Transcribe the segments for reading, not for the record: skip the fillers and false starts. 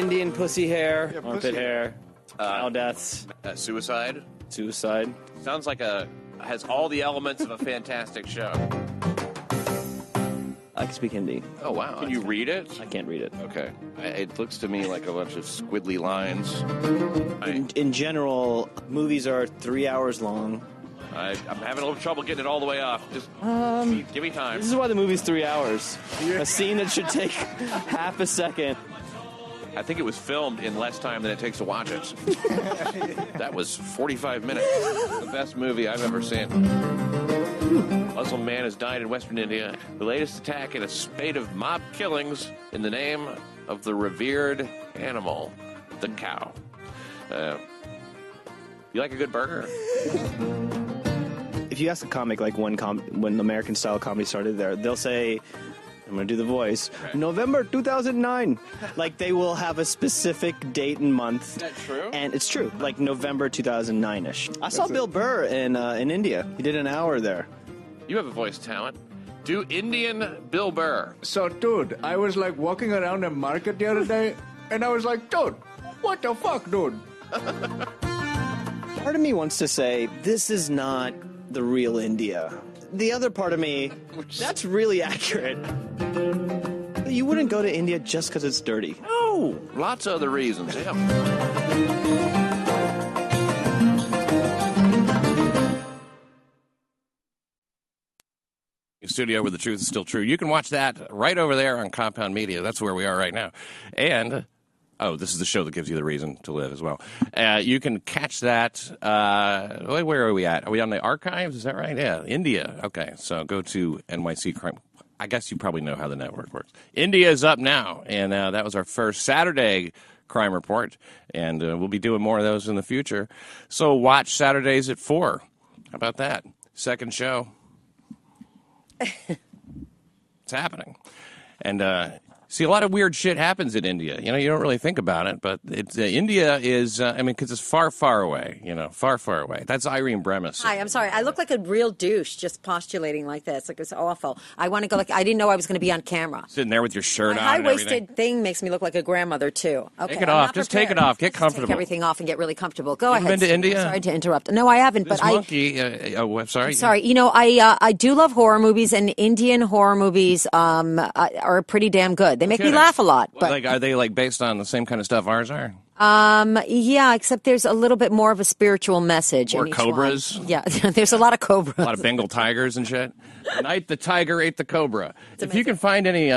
Indian pussy hair, Yeah, armpit pussy. hair, cow deaths, Suicide. suicide. Sounds like has all the elements of a fantastic show. I can speak Hindi. Oh, wow. Can you read it? I can't read it. Okay. It looks to me like a bunch of squiddly lines. In general, movies are 3 hours long. I'm having a little trouble getting it all the way off. Just give me time. This is why the movie's 3 hours. A scene that should take half a second. I think it was filmed in less time than it takes to watch it. That was 45 minutes. The best movie I've ever seen. Muslim man has died in Western India. The latest attack in a spate of mob killings in the name of the revered animal, the cow. You like a good burger? If you ask a comic, like when American style comedy started there, they'll say, I'm going to do the voice, November 2009. Like, they will have a specific date and month. Is that true? And it's true, like November 2009-ish. I saw Bill Burr in India. He did an hour there. You have a voice talent. Do Indian Bill Burr. So, dude, I was like walking around a market the other day, and I was like, dude, what the fuck, dude? Part of me wants to say, this is not the real India. The other part of me, that's really accurate. You wouldn't go to India just because it's dirty. Oh, lots of other reasons, yeah. Studio where the truth is still true. You can watch that right over there on Compound Media. That's where we are right now. And, this is the show that gives you the reason to live as well. You can catch that. Where are we at? Are we on the archives? Is that right? Yeah, India. Okay, so go to NYC Crime. I guess you probably know how the network works. India is up now, and that was our first Saturday crime report, and we'll be doing more of those in the future. So watch Saturdays at 4. How about that? Second show. It's happening. And see, a lot of weird shit happens in India. You know, you don't really think about it, but India is, because it's far, far away, far, far away. That's Irene Bremis. Hi, I'm sorry. I look like a real douche just postulating like this. Like, it's awful. I want to go I didn't know I was going to be on camera. Sitting there with your shirt My on and everything. high-waisted thing makes me look like a grandmother, too. Okay, Take it I'm off. not Just prepared. take it off. Get Let's comfortable. Take everything off and get really comfortable. Go You ahead. been to Steve. India? I'm sorry to interrupt. No, I haven't, This but monkey, sorry. Sorry. I do love horror movies, and Indian horror movies are pretty damn good. They make me laugh a lot. But are they based on the same kind of stuff ours are? Yeah, except there's a little bit more of a spiritual message. Or in each cobras? one. Yeah, there's a lot of cobras. A lot of Bengal tigers and shit. The night the tiger ate the cobra. If you can find any,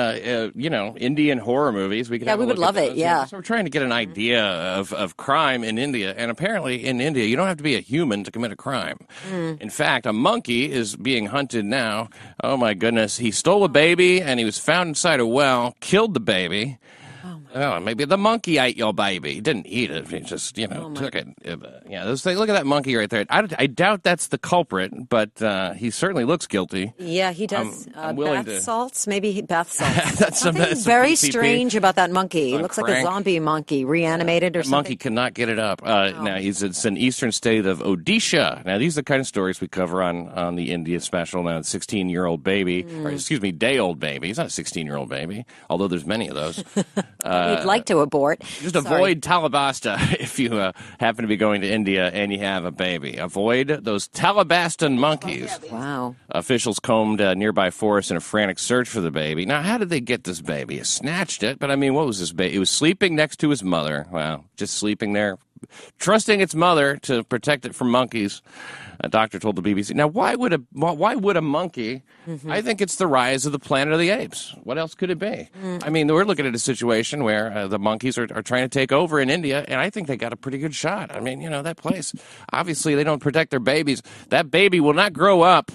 Indian horror movies, we could. Yeah, have a we would look at love it. those. Yeah. So we're trying to get an idea of crime in India, and apparently in India, you don't have to be a human to commit a crime. In fact, a monkey is being hunted now. Oh my goodness! He stole a baby, and he was found inside a well. Killed the baby. Oh, maybe the monkey ate your baby. He didn't eat it. He just, took it. Yeah, look at that monkey right there. I doubt that's the culprit, but he certainly looks guilty. Yeah, he does. I'm willing bath to... salts? Maybe bath salts. That's Something some very PCP. strange about that monkey. He looks like a crank. zombie monkey, reanimated or That something. monkey cannot get it up. Now, it's an eastern state of Odisha. Now, these are the kind of stories we cover on the India special. Now, 16-year-old baby, or excuse me, day-old baby. He's not a 16-year-old baby, although there's many of those. You'd like to abort. Just avoid Talabasta if you happen to be going to India and you have a baby. Avoid those Talabastan monkeys. Wow. Officials combed nearby forests in a frantic search for the baby. Now, how did they get this baby? You snatched it, but what was this baby? It was sleeping next to his mother. Wow, just sleeping there, trusting its mother to protect it from monkeys. A doctor told the BBC. Now, why would a monkey? I think it's the rise of the Planet of the Apes. What else could it be? We're looking at a situation where the monkeys are trying to take over in India, and I think they got a pretty good shot. That place, obviously, they don't protect their babies. That baby will not grow up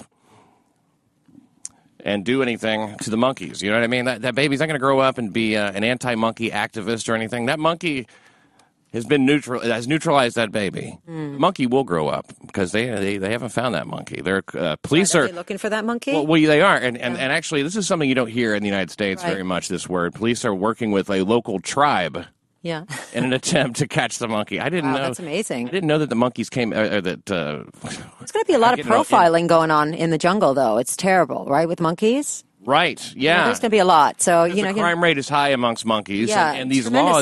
and do anything to the monkeys. You know what I mean? That baby's not going to grow up and be an anti-monkey activist or anything. That monkey has neutralized that baby. The monkey will grow up because they haven't found that monkey. Their police Are they looking for that monkey? Well, they are, and actually, this is something you don't hear in the United States very much. This word, police are working with a local tribe. Yeah. In an attempt to catch the monkey. I didn't know. That's amazing. I didn't know that the monkeys came. There's going to be a lot of profiling going on in the jungle, though. It's terrible, right, with monkeys? Right. Yeah. There's going to be a lot. So the crime rate is high amongst monkeys, Yeah, and these laws.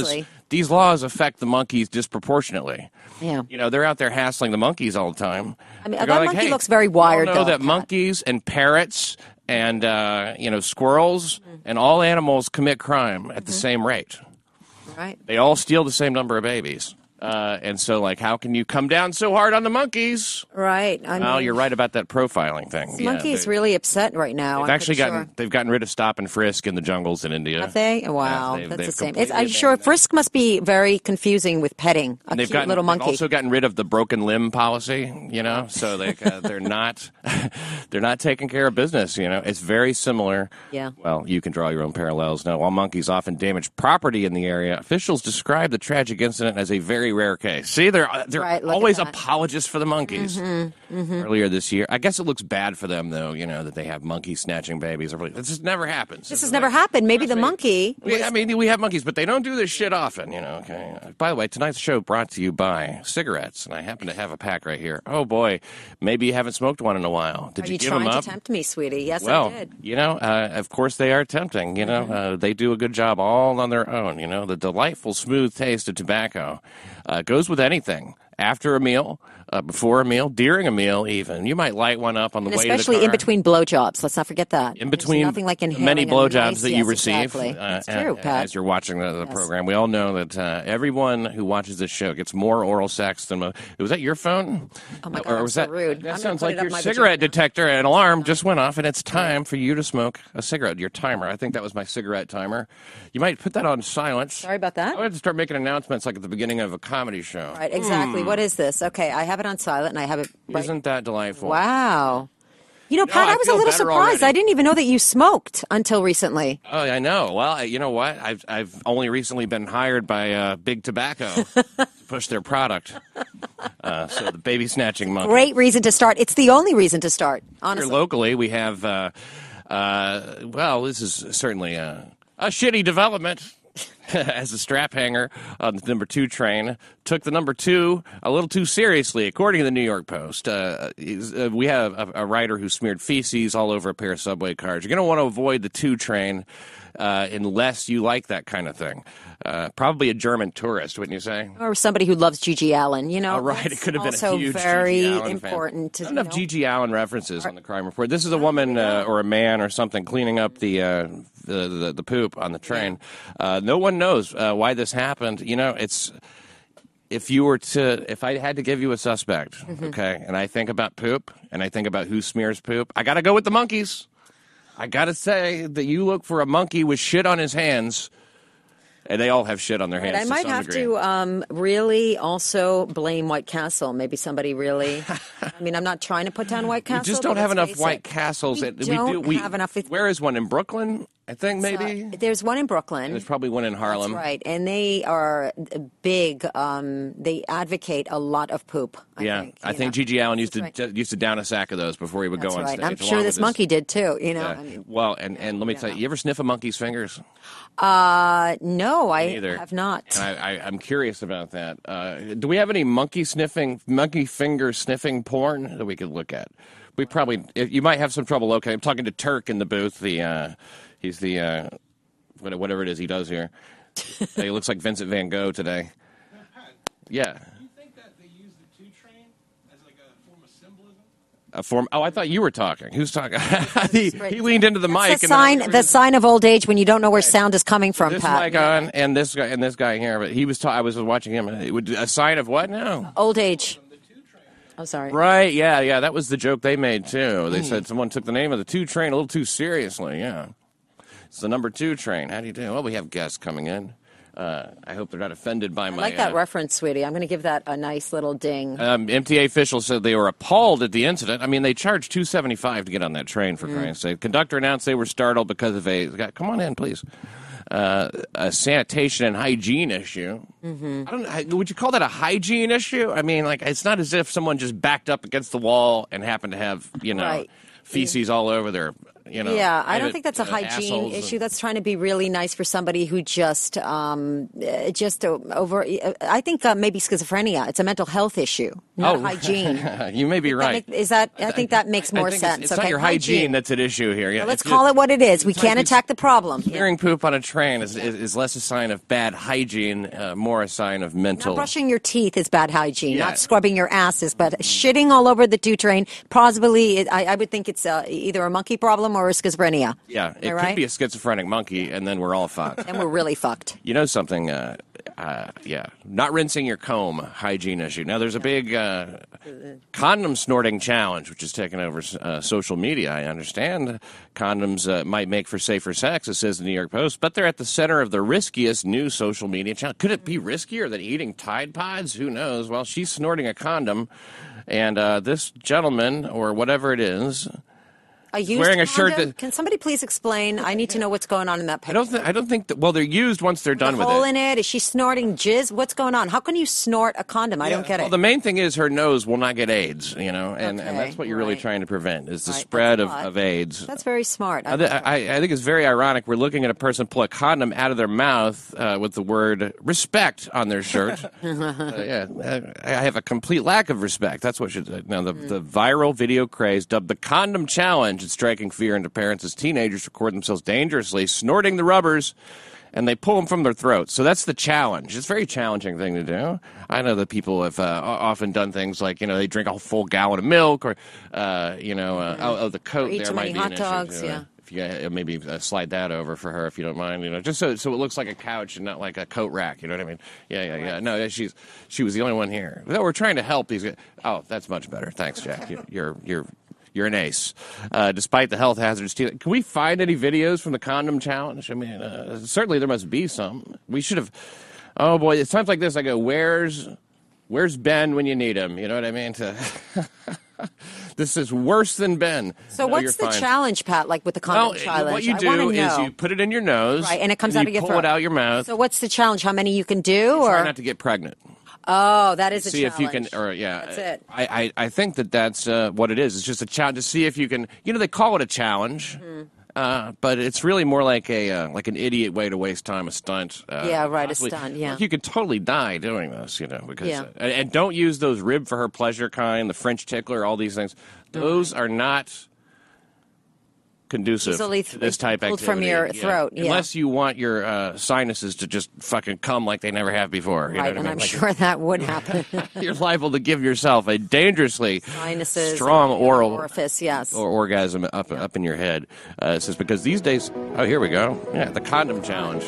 these laws affect the monkeys disproportionately. Yeah. You know, they're out there hassling the monkeys all the time. I mean, They're that going monkey hey, looks very we all wired, know though, that Pat. monkeys and parrots and, squirrels and all animals commit crime at the same rate. Right. They all steal the same number of babies. And so, like, how can you come down so hard on the monkeys? Right. I Well, mean, you're right about that profiling thing. this monkey is really upset right now. They've gotten rid of stop and frisk in the jungles in India. Have they? Wow, Yes, that's the same. completely I'm sure abandoned Frisk must be very confusing with petting a They've cute little They've monkey. also gotten rid of the broken limb policy, so they're not they're not taking care of business. It's very similar. Yeah. Well, you can draw your own parallels. Now, while monkeys often damage property in the area, officials describe the tragic incident as a very rare case. See, they're Right, look always at that. apologists for the monkeys. Earlier this year, I guess it looks bad for them though. That they have monkeys snatching babies. This just never happens. This has never happened. Maybe the monkey. We have monkeys, but they don't do this shit often, Okay. By the way, tonight's show brought to you by cigarettes, and I happen to have a pack right here. Oh boy, maybe you haven't smoked one in a while. Did Are you give them trying up? to tempt me, sweetie? Yes, Well, I did. of course they are tempting. They do a good job all on their own. The delightful, smooth taste of tobacco goes with anything. After a meal, before a meal, during a meal, even you might light one up on the And way to the especially car. in between blowjobs. Let's not forget that. In There's between nothing like inhaling many a blowjobs nice- that you yes, receive, Exactly. That's true, Pat. as you're watching the Yes. program, we all know that everyone who watches this show gets more oral sex than most. Was that your phone? Oh my God, Or I'm was so that rude. I'm That gonna sounds put like it up your my cigarette vagina. detector. An alarm just went off, and it's time for you to smoke a cigarette. Your timer. I think that was my cigarette timer. You might put that on silence. Sorry about that. I have to start making announcements like at the beginning of a comedy show. Right, exactly. What is this? Okay, I have it on silent, and I have it right. Isn't that delightful? Wow. Pat, I I was a feel little better surprised. already. I didn't even know that you smoked until recently. Oh, I know. Well, you know what? I've only recently been hired by Big Tobacco to push their product. So the baby snatching monkey. Great reason to start. It's the only reason to start, Here honestly. locally, we have. This is certainly a shitty development. As a strap hanger on the number 2 train took the number 2 a little too seriously, according to the New York Post. We have a writer who smeared feces all over a pair of subway cars. You're going to want to avoid the 2 train unless you like that kind of thing. Probably a German tourist, wouldn't you say? Or somebody who loves Gigi Allen, Oh, right. It could have been also a huge very Gigi Allen important. fan. To, Not enough Gigi Allen references on the crime report. This is a woman or a man or something cleaning up the poop on the train. No one knows why this happened. It's if I had to give you a suspect, okay, and I think about poop and I think about who smears poop, I got to go with the monkeys. I got to say that you look for a monkey with shit on his hands. And they all have shit on their hands. I might have to really also blame White Castle. Maybe somebody really. I'm not trying to put down White Castle. We just don't but have let's enough face White it. Castles. We don't have enough. Where is one in Brooklyn? I think maybe. There's one in Brooklyn. There's probably one in Harlem. That's right, and they are big. They advocate a lot of poop. I think Gigi Allen used to down a sack of those before he would That's go on right. stage. I'm sure this monkey did too. Well, and let me tell you, you ever sniff a monkey's fingers? No, I Neither. have not. And I'm curious about that. Do we have any monkey finger sniffing porn that we could look at? We probably. You might have some trouble locating. I'm talking to Turk in the booth. He's the whatever it is he does here. He looks like Vincent Van Gogh today. Yeah. Do you think that they use the 2 train as like a form of symbolism? Oh, I thought you were talking. Who's talking? he leaned into the mic. The sign of old age when you don't know where sound is coming from, This Pat. mic on, and this guy here. But he was. I was watching him. And it would a sign of what now? Old age. I'm sorry. Right? Yeah. That was the joke they made too. They said someone took the name of the 2 train a little too seriously. Yeah. It's the number 2 train. How do you do? Well, we have guests coming in. I hope they're not offended by I my. like that reference, sweetie. I'm going to give that a nice little ding. MTA officials said they were appalled at the incident. They charged $2.75 to get on that train, for Christ's sake. Conductor announced they were startled because of come on in, please. A sanitation and hygiene issue. Would you call that a hygiene issue? It's not as if someone just backed up against the wall and happened to have, Right. feces all over their Yeah, I don't think that's a hygiene assholes issue. That's trying to be really nice for somebody who just over. I think maybe schizophrenia. It's a mental health issue, not hygiene. You may be right. I think that makes more sense. It's not your hygiene that's at issue here. Yeah, well, let's call it what it is. We can't attack the problem. Hearing poop on a train is less a sign of bad hygiene, more a sign of mental. Not brushing your teeth is bad hygiene. Not scrubbing your asses, but shitting all over the 2 train. Possibly, I would think it's either a monkey problem or a schizophrenia. Yeah, it could be a schizophrenic monkey, and then we're all fucked. And we're really fucked. You know something? Not rinsing your comb, hygiene issue. Now, there's a big condom snorting challenge, which is taking over social media. I understand condoms might make for safer sex, it says the New York Post, but they're at the center of the riskiest new social media challenge. Could it be riskier than eating Tide Pods? Who knows? Well, she's snorting a condom, and this gentleman, or whatever it is, wearing a shirt that. Can somebody please explain? I need to know what's going on in that picture. I don't think that. Well, they're used once they're done with it. The hole in it. Is she snorting jizz? What's going on? How can you snort a condom? I don't get it. Well, the main thing is her nose will not get AIDS. And that's what you're really trying to prevent is the spread of AIDS. That's very smart. I think it's very ironic. We're looking at a person pull a condom out of their mouth with the word respect on their shirt. I have a complete lack of respect. That's what should. Now the viral video craze dubbed the condom challenge. It's striking fear into parents as teenagers record themselves dangerously snorting the rubbers, and they pull them from their throats. So that's the challenge. It's a very challenging thing to do. I know that people have often done things like, they drink a full gallon of milk, or, the coat or eat there too many might be hot dogs, If you maybe slide that over for her if you don't mind, just so it looks like a couch and not like a coat rack. You know what I mean? Yeah. No, she was the only one here. No, we're trying to help these guys. Oh, that's much better. Thanks, Jack. You're an ace. Despite the health hazards, can we find any videos from the condom challenge? I mean, certainly there must be some. We should have. Oh boy, it's times like this I go, where's Ben when you need him? You know what I mean? This is worse than Ben. So what's the challenge, Pat? Like with the condom challenge? What you do is you put it in your nose, right, and it comes out of your throat. Pull it out your mouth. So what's the challenge? How many you can do? Try not to get pregnant. Oh, that is a challenge. See if you can, that's it. I think that's what it is. It's just a challenge to see if you can. They call it a challenge, but it's really more like an idiot way to waste time, a stunt. A stunt. Yeah, you could totally die doing this, because and don't use those rib for her pleasure kind, the French tickler, all these things. Those are not conducive to this type activity. From your throat, unless you want your sinuses to just fucking come like they never have before. You know what I mean? I'm sure that would happen. You're liable to give yourself a dangerously strong oral orifice, yes, or orgasm up in your head. It says because these days. Oh, here we go. Yeah, the condom challenge.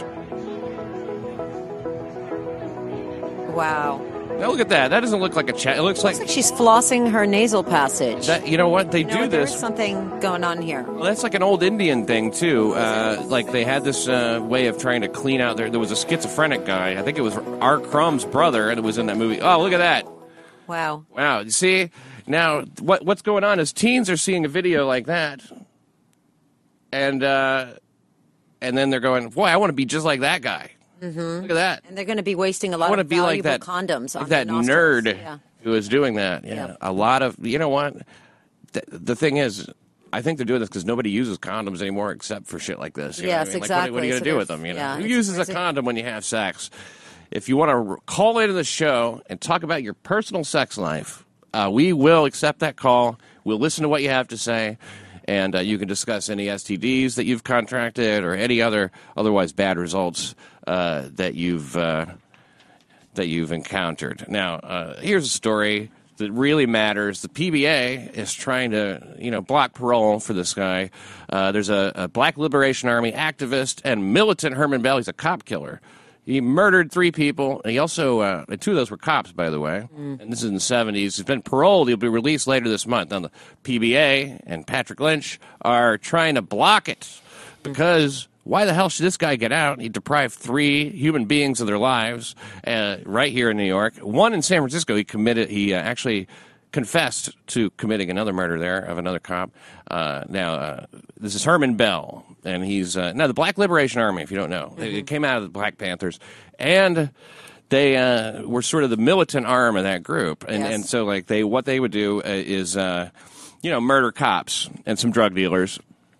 Wow. Now look at that. That doesn't look like a chat. It looks like she's flossing her nasal passage. You know what? They do this. There's something going on here. Well, that's like an old Indian thing, too. Like they had this way of trying to clean out there was a schizophrenic guy. I think it was Art Crumb's brother, and it was in that movie. Oh, look at that. Wow. You see? Now, what's going on is teens are seeing a video like that, and then they're going, boy, I want to be just like that guy. Mm-hmm. Look at that. And they're going to be wasting a lot of valuable condoms on that nerd who is doing that. Yeah. A lot of, you know what? The thing is, I think they're doing this because nobody uses condoms anymore except for shit like this. Yes, exactly. What are you going to do with them? Who uses a condom when you have sex? If you want to call into the show and talk about your personal sex life, we will accept that call. We'll listen to what you have to say. And you can discuss any STDs that you've contracted or any otherwise bad results that you've encountered. Now, here's a story that really matters. The PBA is trying to, block parole for this guy. There's a Black Liberation Army activist and militant Herman Bell. He's a cop killer. He murdered 3 people. He also, 2 of those were cops, by the way. And this is in the 70s. He's been paroled. He'll be released later this month. Now, the PBA and Patrick Lynch are trying to block it because why the hell should this guy get out? He deprived 3 human beings of their lives right here in New York. 1 in San Francisco. He actually confessed to committing another murder there of another cop. This is Herman Bell, and he's now the Black Liberation Army, if you don't know. It came out of the Black Panthers, and they were sort of the militant arm of that group. And so what they would do is murder cops and some drug dealers.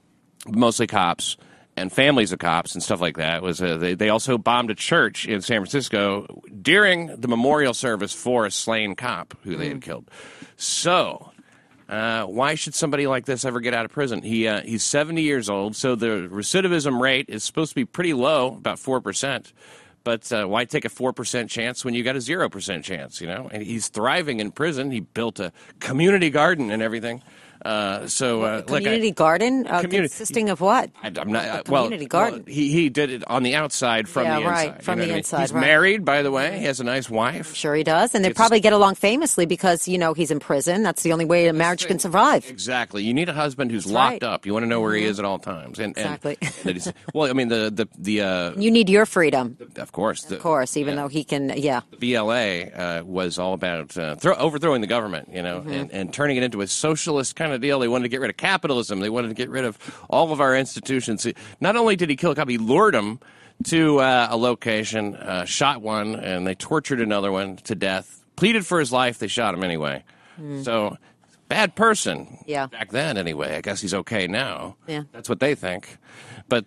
mostly cops and families of cops and stuff like that. They also bombed a church in San Francisco during the memorial service for a slain cop who they had killed. So why should somebody like this ever get out of prison? He's 70 years old, so the recidivism rate is supposed to be pretty low, about 4%. But why take a 4% chance when you got a 0% chance, you know? And he's thriving in prison. He built a community garden and everything. Community garden consisting of what? I'm not. Community garden. Well, he did it on the outside from the inside. Right, from the inside. He's married, by the way. He has a nice wife. Sure he does. And they probably get along famously because, you know, he's in prison. That's the only way a marriage can survive. Exactly. You need a husband who's locked up. You want to know where he is at all times. Exactly. Well, I mean, you need your freedom. Of course. Even though he can, The BLA was all about overthrowing the government, you know, and turning it into a socialist kind of deal. They wanted to get rid of capitalism. They wanted to get rid of all of our institutions. Not only did he kill a cop, he lured him to a location, shot one, and they tortured another one to death. Pleaded for his life. They shot him anyway. So, bad person. Yeah. Back then, anyway. I guess he's okay now. Yeah. That's what they think. But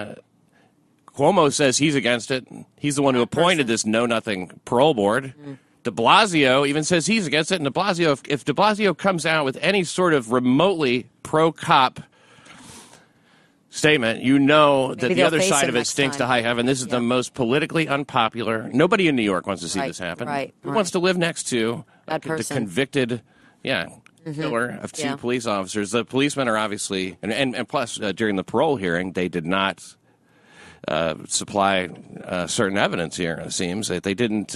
Cuomo says he's against it. He's the one who appointed this know-nothing parole board. De Blasio even says he's against it. And De Blasio, if De Blasio comes out with any sort of remotely pro-cop statement, you know that the other side of it stinks to high heaven. This is the most politically unpopular. Nobody in New York wants to see this happen. Who wants to live next to the convicted, killer of two police officers? The policemen are obviously, and plus during the parole hearing, they did not supply certain evidence here. It seems that they didn't.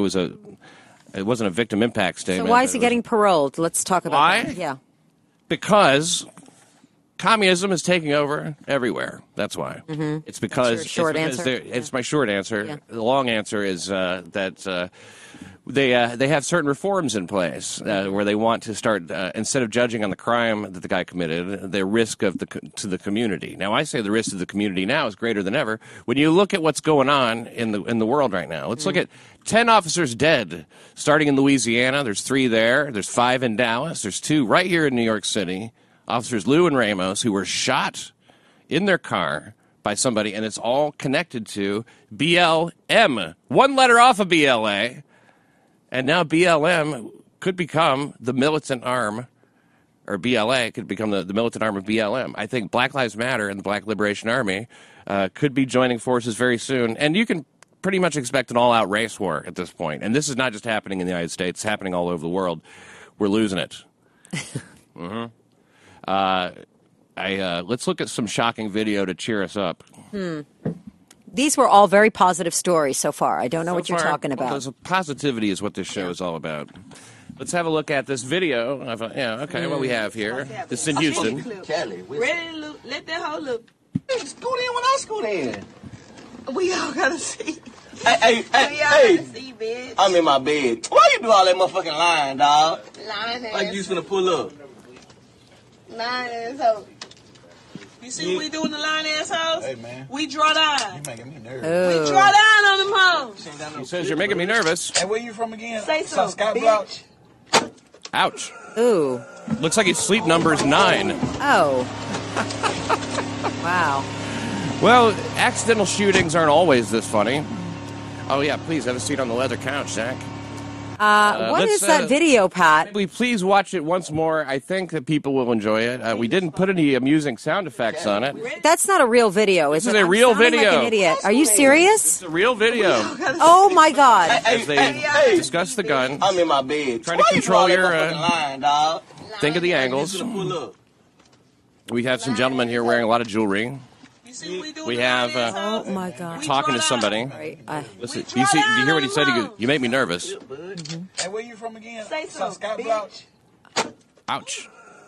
It wasn't a victim impact statement. So why is he getting paroled? Let's talk about that. Yeah. Because communism is taking over everywhere. That's why. It's because. That's your short answer. It's my short answer. Yeah. The long answer is that. They have certain reforms in place where they want to start instead of judging on the crime that the guy committed, the risk to the community. Now, I say the risk to the community now is greater than ever. When you look at what's going on in the world right now, let's look at 10 officers dead, starting in Louisiana. There's 3 there. There's 5 in Dallas. There's 2 right here in New York City. Officers Lou and Ramos, who were shot in their car by somebody, and it's all connected to BLM. One letter off of BLA. And now BLM could become the militant arm, or BLA could become the militant arm of BLM. I think Black Lives Matter and the Black Liberation Army could be joining forces very soon. And you can pretty much expect an all-out race war at this point. And this is not just happening in the United States. It's happening all over the world. We're losing it. Let's look at some shocking video to cheer us up. These were all very positive stories so far. I don't know what you're talking about. Well, positivity is what this show is all about. Let's have a look at this video. What we have here. This is in Houston. Kelly, ready to look, let that hoe look. Scoot in when I scoot in. We all gotta see. Hey, see, bitch. I'm in my bed. Why you do all that motherfucking lying, dog? Lying ass. Like you finna pull up. Lying asshole. You see what we do in the line assholes? Hey, man. We draw down. You making me nervous. We draw down on them hoes. He says you're making me nervous. Hey, where you from again? Say so, bitch. Ouch. Ooh. Looks like his sleep number is 9. Oh. Wow. Well, accidental shootings aren't always this funny. Oh, yeah, please have a seat on the leather couch, Zach. What is that video, Pat? We please watch it once more. I think that people will enjoy it. We didn't put any amusing sound effects on it. That's not a real video, is it? This is a real video. Like an idiot. Are you serious? It's a real video. Oh my God! As they discuss the gun, I'm in my bed. Trying to control your. Lying, dog. Think of the angles. We have some gentlemen here wearing a lot of jewelry. We have oh my God, talking to somebody. Listen, do you hear what he said? You make me nervous. Hey, where you from again? Say so, bitch. Ouch.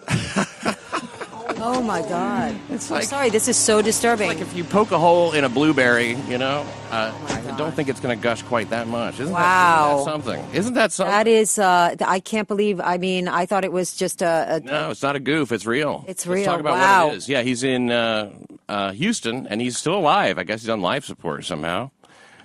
Oh my God. I'm sorry, this is so disturbing. It's like if you poke a hole in a blueberry, I don't think it's going to gush quite that much. Isn't that something? Isn't that something? That is, I can't believe, I thought it was just No, it's not a goof. It's real. It's real. Let's talk about what it is. Yeah, he's in Houston, and he's still alive. I guess he's on life support somehow.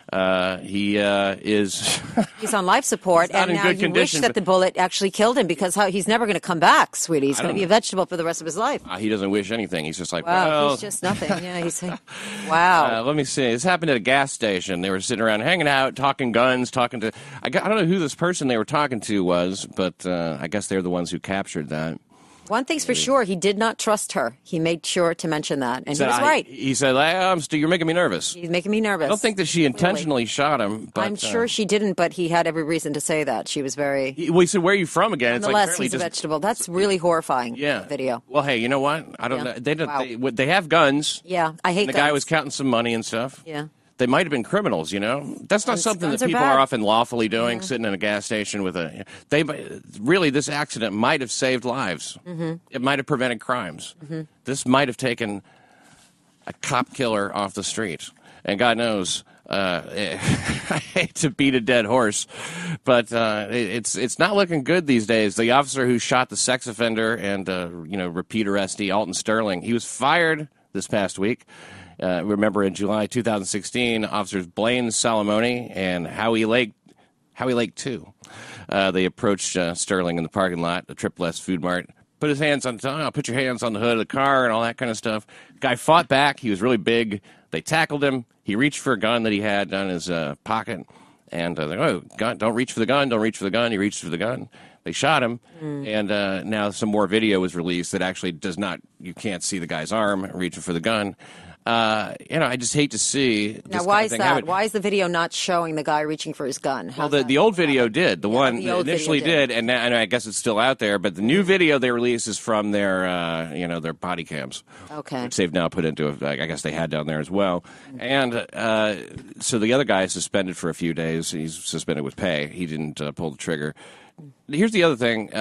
He is. He's on life support, He's not and in now good you condition, wish that the bullet actually killed him because he's never going to come back, sweetie. He's going to be a vegetable for the rest of his life. He doesn't wish anything. He's just like, Wow, well, he's just nothing. Yeah, he's like, wow. let me see. This happened at a gas station. They were sitting around hanging out, talking guns, talking to. I don't know who this person they were talking to was, but I guess they're the ones who captured that. One thing's for sure, he did not trust her. He made sure to mention that, and he was right. He said, you're making me nervous. He's making me nervous. I don't think that she intentionally shot him. But, I'm sure she didn't, but he had every reason to say that. She was very... He said, where are you from again? It's Nonetheless, like he's a vegetable. That's really horrifying, yeah. video. Well, hey, you know what? I don't know. They have guns. Yeah, I hate the guns. guy was counting some money and stuff. Yeah. They might have been criminals, you know. That's not something that people are often lawfully doing, sitting in a gas station with a. Really, this accident might have saved lives. Mm-hmm. It might have prevented crimes. Mm-hmm. This might have taken a cop killer off the street, and God knows. I hate to beat a dead horse, but it's not looking good these days. The officer who shot the sex offender and repeat arrestee Alton Sterling, he was fired this past week. Remember, in July 2016, officers Blaine Salamone and Howie Lake 2, they approached Sterling in the parking lot, the Triple S Food Mart. Put your hands on the hood of the car and all that kind of stuff. Guy fought back. He was really big. They tackled him. He reached for a gun that he had in his pocket, and they're like, "Oh, gun! Don't reach for the gun! Don't reach for the gun!" He reached for the gun. They shot him, and now some more video was released that actually does not. You can't see the guy's arm reaching for the gun. I just hate to see. Now, why is that? Happen. Why is the video not showing the guy reaching for his gun? Well, the old video did. The one that initially did, and I guess it's still out there. But the new video they released is from their body cams. Okay. Which they've now put into, I guess they had down there as well. And so the other guy is suspended for a few days. He's suspended with pay. He didn't pull the trigger. Here's the other thing.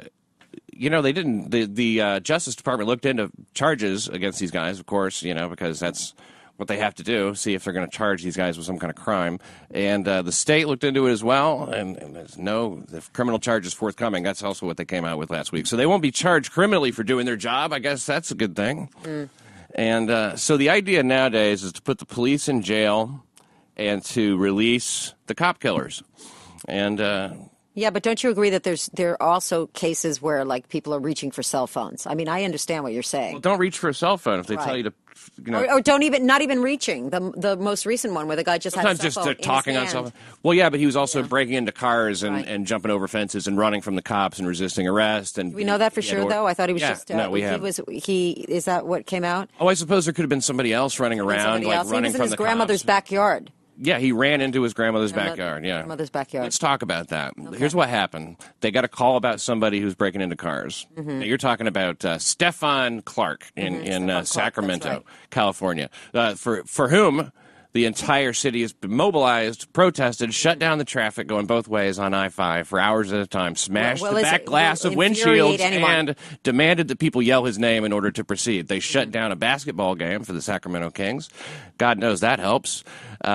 They didn't. The Justice Department looked into charges against these guys, of course, because that's what they have to do, see if they're going to charge these guys with some kind of crime. And the state looked into it as well, and there's no criminal charges forthcoming. That's also what they came out with last week. So they won't be charged criminally for doing their job. I guess that's a good thing. Mm. And so the idea nowadays is to put the police in jail and to release the cop killers. And yeah, but don't you agree that there are also cases where people are reaching for cell phones? I mean, I understand what you're saying. Well, don't reach for a cell phone if they tell you to. Or not even reaching. The most recent one where the guy just had a cell phone talking on cell phone. Well, yeah, but he was also breaking into cars and jumping over fences and running from the cops and resisting arrest. And we know that for sure, though. I thought he was just. No, we have. Is that what came out? Oh, I suppose there could have been somebody else running around, running from the cops. He was in his grandmother's backyard. Yeah, he ran into his grandmother's backyard. Yeah, grandmother's backyard. Let's talk about that. Okay. Here's what happened. They got a call about somebody who's breaking into cars. Mm-hmm. Now, you're talking about Stefan Clark in Sacramento, California, for whom the entire city has been mobilized, protested, shut down the traffic going both ways on I-5 for hours at a time, smashed the back glass of windshields, and demanded that people yell his name in order to proceed. They shut down a basketball game for the Sacramento Kings. God knows that helps.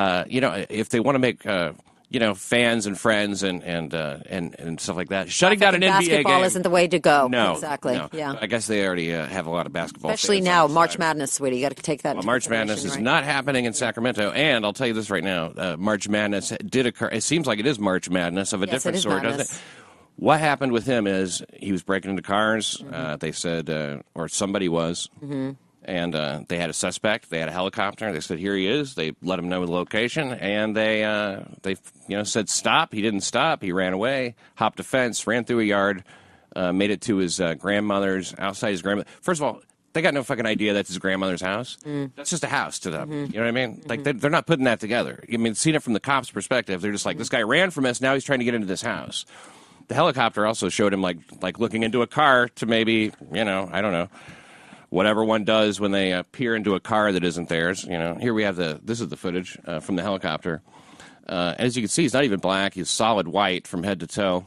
If they want to make fans and friends and stuff like that. Shutting down an NBA game. Basketball isn't the way to go. No. Exactly. No. Yeah. I guess they already have a lot of basketball Especially fans now, March Madness, sweetie. You got to take that into March Madness is not happening in Sacramento. And I'll tell you this right now. March Madness did occur. It seems like it is March Madness of a different sort, doesn't it? What happened with him is he was breaking into cars. Mm-hmm. They said, or somebody was. Mm-hmm. And they had a suspect. They had a helicopter. They said, "Here he is." They let him know the location, and they said, "Stop." He didn't stop. He ran away, hopped a fence, ran through a yard, made it to his grandmother's, outside his grandmother. First of all, they got no fucking idea that's his grandmother's house. Mm. That's just a house to them. Mm-hmm. You know what I mean? Like they're not putting that together. I mean, seeing it from the cops' perspective, they're just like, "This guy ran from us. Now he's trying to get into this house." The helicopter also showed him like looking into a car to maybe, I don't know. Whatever one does when they peer into a car that isn't theirs. Here we have this is the footage from the helicopter. As you can see, he's not even black. He's solid white from head to toe.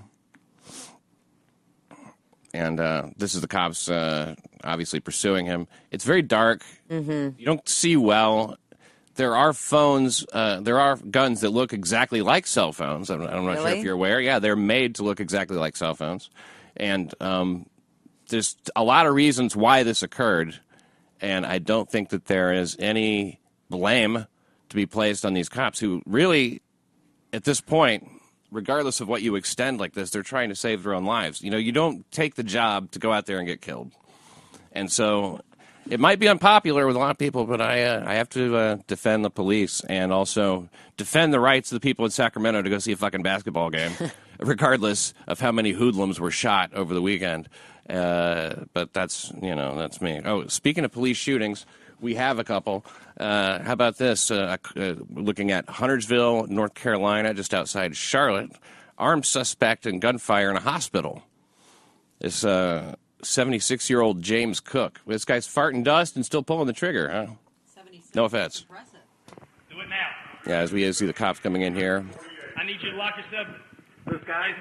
And this is the cops obviously pursuing him. It's very dark. Mm-hmm. You don't see well. There are phones, there are guns that look exactly like cell phones. I'm not sure if you're aware. Yeah, they're made to look exactly like cell phones. And there's a lot of reasons why this occurred, and I don't think that there is any blame to be placed on these cops who really, at this point, regardless of what you extend like this, they're trying to save their own lives. You know, you don't take the job to go out there and get killed. And so it might be unpopular with a lot of people, but I have to defend the police and also defend the rights of the people in Sacramento to go see a fucking basketball game, regardless of how many hoodlums were shot over the weekend. But that's me. Oh, speaking of police shootings, we have a couple. How about this? Looking at Huntersville, North Carolina, just outside Charlotte, armed suspect in gunfire in a hospital. This 76-year-old James Cook. This guy's farting dust and still pulling the trigger, huh? No offense. Do it now. Yeah, as we see the cops coming in here. I need you to lock yourself. This guy,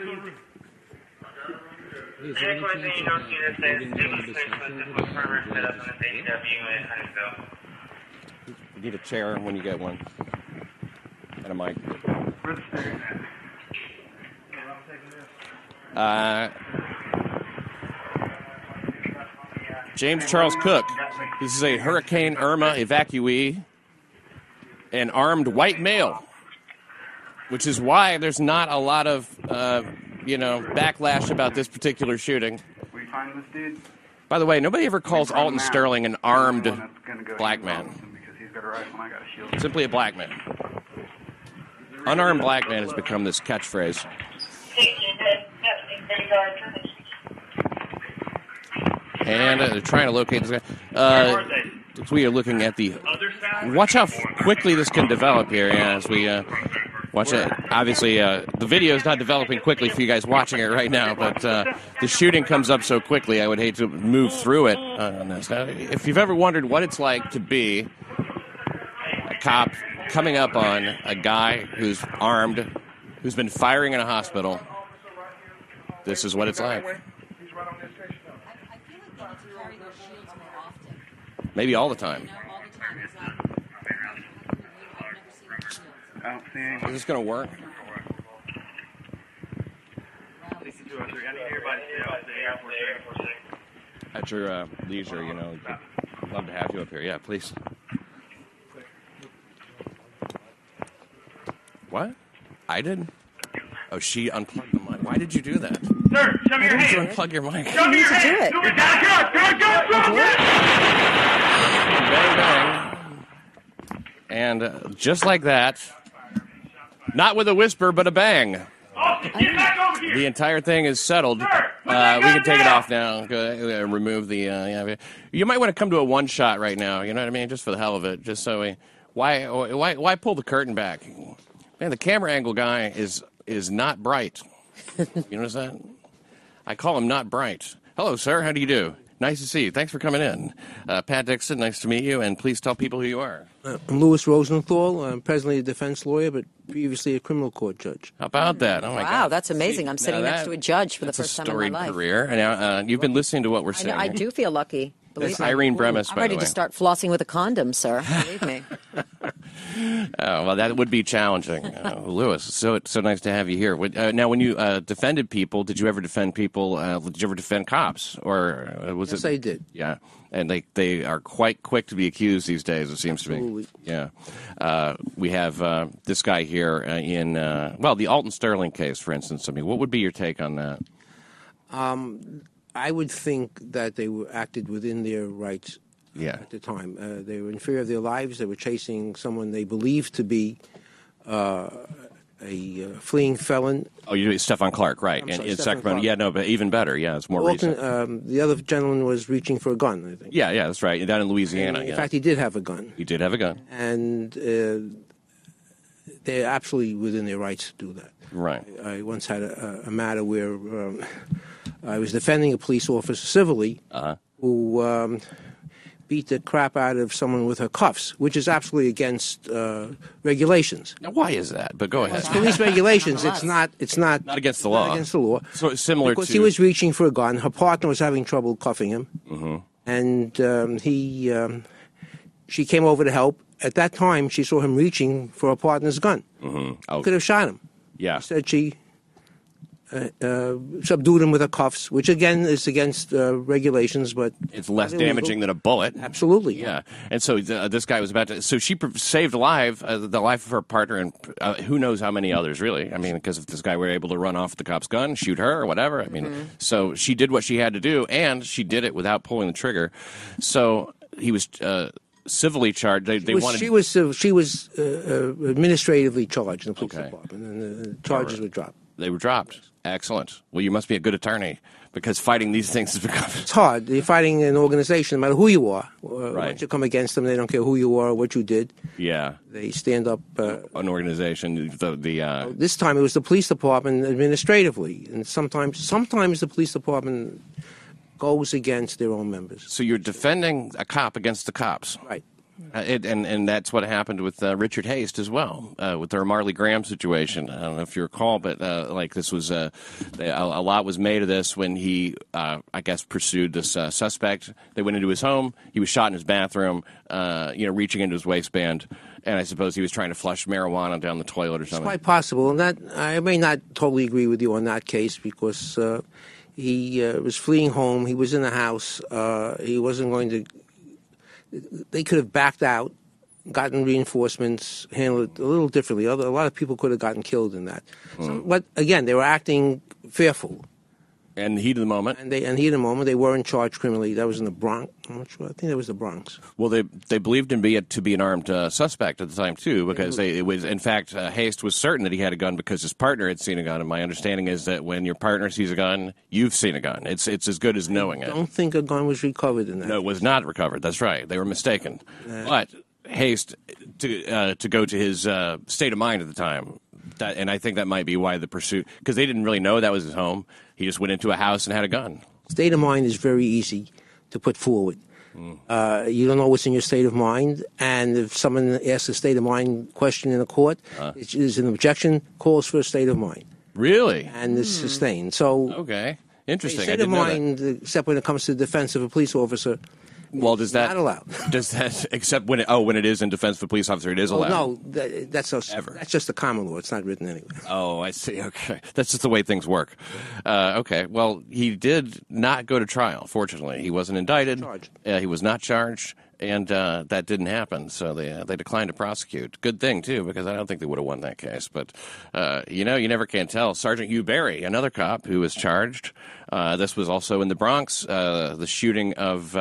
Is there anything you don't see that says set up on the AW in Huntersville? You need a chair when you get one. And a mic. James Charles Cook. This is a Hurricane Irma evacuee, an armed white male, which is why there's not a lot of, backlash about this particular shooting. We find this dude. By the way, nobody ever calls Alton Sterling an armed black man. Because he's got a rifle and I got a shield. Simply a black man. Unarmed black man has become this catchphrase. And they're trying to locate this guy. We are looking at the... Watch how quickly this can develop here, as we watch it. Obviously, the video is not developing quickly for you guys watching it right now, but the shooting comes up so quickly, I would hate to move through it on this. Now, if you've ever wondered what it's like to be a cop coming up on a guy who's armed, who's been firing in a hospital, this is what it's like. Maybe all the time. I don't see anything. Is this going to work? At your leisure, love to have you up here. Yeah, please. What? I did? Oh, she unplugged the mic. Why did you do that? Sir, show me your Why did you hand. unplug your mic? Show me your hand. Do it. Bang, bang. And just like that, not with a whisper, but a bang. Oh, get back over here. The entire thing is settled. We can take it off now. Go, remove the. You might want to come to a one shot right now. You know what I mean? Just for the hell of it. Just so we. Why pull the curtain back? Man, the camera angle guy is not bright. You notice that? I call him not bright. Hello, sir. How do you do? Nice to see you. Thanks for coming in. Pat Dixon, nice to meet you, and please tell people who you are. I'm Louis Rosenthal. I'm presently a defense lawyer, but previously a criminal court judge. How about that? Oh, my God. Wow, that's amazing. I'm sitting next to a judge for the first time in my life. That's a storied career. And now, you've been listening to what we're saying. I do feel lucky. Believe That's me. Irene Bremis, by I'm the ready way. to start flossing with a condom, sir. Believe me. Well, that would be challenging. Louis, so nice to have you here. Now, when you defended people, did you ever defend people? Did you ever defend cops? Or was Yes, it? I did. Yeah. And they are quite quick to be accused these days, it seems to me. Absolutely. Yeah. We have this guy here in, the Alton Sterling case, for instance. I mean, what would be your take on that? I would think that they were acted within their rights at the time. They were in fear of their lives. They were chasing someone they believed to be a fleeing felon. Oh, you Stefan Clark, right? In Stefan Sacramento. Clark. Yeah, no, but even better. Yeah, it's more Alton, recent. the other gentleman was reaching for a gun, I think. Yeah, that's right. Down in Louisiana. In fact, he did have a gun. He did have a gun. And they're absolutely within their rights to do that. Right. I once had a matter where I was defending a police officer civilly who beat the crap out of someone with her cuffs, which is absolutely against regulations. Now, why is that? But go ahead. It's police regulations. It's not against the law. Not against the law. So it's similar because to... he was reaching for a gun. Her partner was having trouble cuffing him, and she came over to help. At that time, she saw him reaching for her partner's gun. Could have shot him. Yeah. Instead, she subdued him with her cuffs, which again is against regulations, but it's less damaging than a bullet. Absolutely. Yeah. And so this guy was about to. So she saved the life of her partner, and who knows how many others, really. I mean, because if this guy were able to run off the cop's gun, shoot her, or whatever. I mean, so she did what she had to do, and she did it without pulling the trigger. So he was civilly charged. She was administratively charged in the police department, and the charges were dropped. They were dropped. Excellent. Well, you must be a good attorney, because fighting these things has become... It's hard. You're fighting an organization, no matter who you are. Right. Once you come against them, they don't care who you are or what you did. Yeah. They stand up... an organization. This time it was the police department administratively, and sometimes the police department goes against their own members. So you're defending a cop against the cops. Right. And that's what happened with Richard Haste as well, with their Marley Graham situation. I don't know if you recall, but this was a lot was made of this when he, I guess, pursued this suspect. They went into his home. He was shot in his bathroom, reaching into his waistband, and I suppose he was trying to flush marijuana down the toilet or something. It's quite possible, and that I may not totally agree with you on that case, because he was fleeing home. He was in the house. He wasn't going to. They could have backed out, gotten reinforcements, handled it a little differently. A lot of people could have gotten killed in that. But again, they were acting fearful. And the heat of the moment. And heat of the moment, they weren't charged criminally. That was in the Bronx. I'm not sure. I think that was the Bronx. Well, they believed him to be an armed suspect at the time too, because it was in fact Haste was certain that he had a gun because his partner had seen a gun. And my understanding is that when your partner sees a gun, you've seen a gun. It's as good as knowing it. I don't think a gun was recovered in that. No, it was not recovered. That's right. They were mistaken. But Haste to go to his state of mind at the time. And I think that might be why the pursuit, because they didn't really know that was his home. He just went into a house and had a gun. State of mind is very easy to put forward. You don't know what's in your state of mind, and if someone asks a state of mind question in a court, it is an objection, calls for a state of mind. Really? And it's sustained. So, okay, interesting. State of mind, except when it comes to the defense of a police officer. Well, not allowed? Does that except when it is in defense of a police officer, it is allowed? No, that's just the common law. It's not written anywhere. Oh, I see. Okay, that's just the way things work. Okay, well, he did not go to trial. Fortunately, he wasn't indicted. He was not charged, and that didn't happen. So they declined to prosecute. Good thing too, because I don't think they would have won that case. But you never can tell. Sergeant Hugh Berry, another cop who was charged. This was also in the Bronx. The shooting of.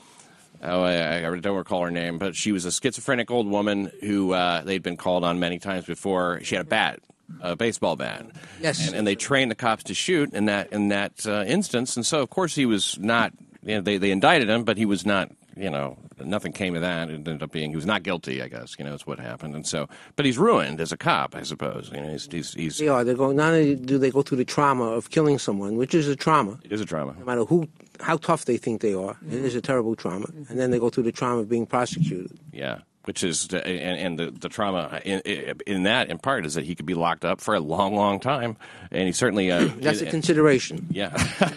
I don't recall her name, but she was a schizophrenic old woman who they'd been called on many times before. She had a baseball bat. Yes. And they trained the cops to shoot in that instance. And so, of course, he was not. They indicted him, but he was not. Nothing came of that. It ended up being he was not guilty. I guess is what happened. And so, but he's ruined as a cop, I suppose. He's. They are. They're going. Not only do they go through the trauma of killing someone, which is a trauma. It is a trauma. No matter how tough they think they are, it is a terrible trauma. And then they go through the trauma of being prosecuted. Yeah, which is and the trauma in that in part is that he could be locked up for a long, long time, and he certainly that's a consideration. Yeah.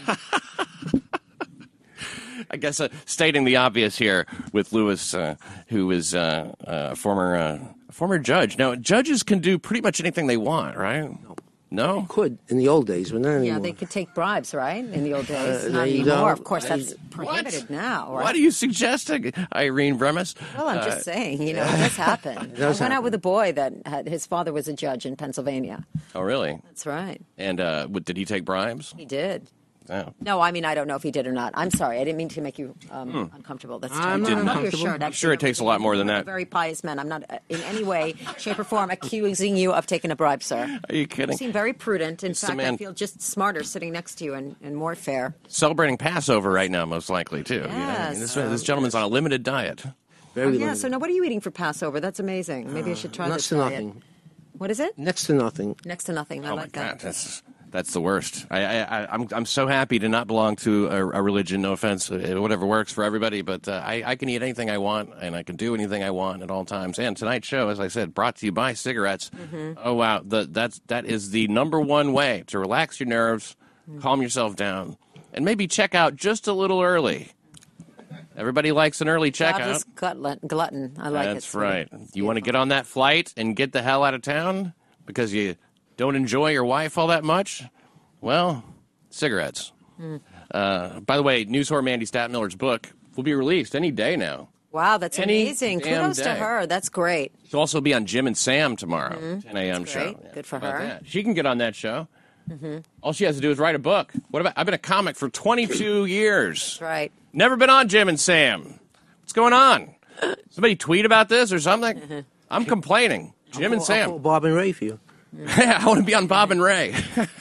I guess stating the obvious here with Lewis, who is a former judge. Now, judges can do pretty much anything they want, right? No? They could in the old days, but not anymore. Yeah, they could take bribes, right? In the old days. Not anymore. Of course, that's prohibited now. Right? What are you suggesting, Irene Bremis? Well, I'm just saying, it does happen. I went out with a boy that his father was a judge in Pennsylvania. Oh, really? That's right. And did he take bribes? He did. Oh. No, I mean, I don't know if he did or not. I'm sorry. I didn't mean to make you uncomfortable. That's I'm not uncomfortable. I'm sure it takes a lot more than that. Very pious men. I'm not in any way, shape, or form accusing you of taking a bribe, sir. Are you kidding? You seem very prudent. In fact, I feel just smarter sitting next to you and more fair. Celebrating Passover right now, most likely, too. Yes. This gentleman's on a limited diet. Very limited. So now what are you eating for Passover? That's amazing. Maybe I should try this diet. Next to nothing. What is it? Next to nothing. Next to nothing. I like that. That's the worst. I'm so happy to not belong to a religion. No offense, whatever works for everybody. But I can eat anything I want, and I can do anything I want at all times. And tonight's show, as I said, brought to you by cigarettes. Mm-hmm. Oh wow, that is the number one way to relax your nerves, calm yourself down, and maybe check out just a little early. Everybody likes an early checkout. Glutton. I like it. That's right. You want to get on that flight and get the hell out of town because you don't enjoy your wife all that much? Well, cigarettes. By the way, news whore Mandy Statmiller's book will be released any day now. Wow, that's Any amazing. damn Kudos to day. her. That's great. She'll also be on Jim and Sam tomorrow, 10 a.m. That's show. great. Yeah, Good for how about her. that? She can get on that show. All she has to do is write a book. What about? I've been a comic for 22 years. That's right. Never been on Jim and Sam. What's going on? Somebody tweet about this or something? I'm complaining. Jim and I'll Sam. call Bob and Ray for you. Yeah, I want to be on Bob and Ray.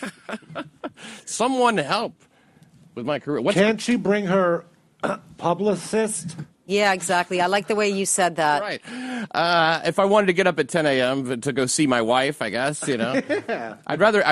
Someone to help with my career. Can't she bring her publicist? Yeah, exactly. I like the way you said that. Right. If I wanted to get up at 10 a.m. to go see my wife, I guess, Yeah. I'd rather,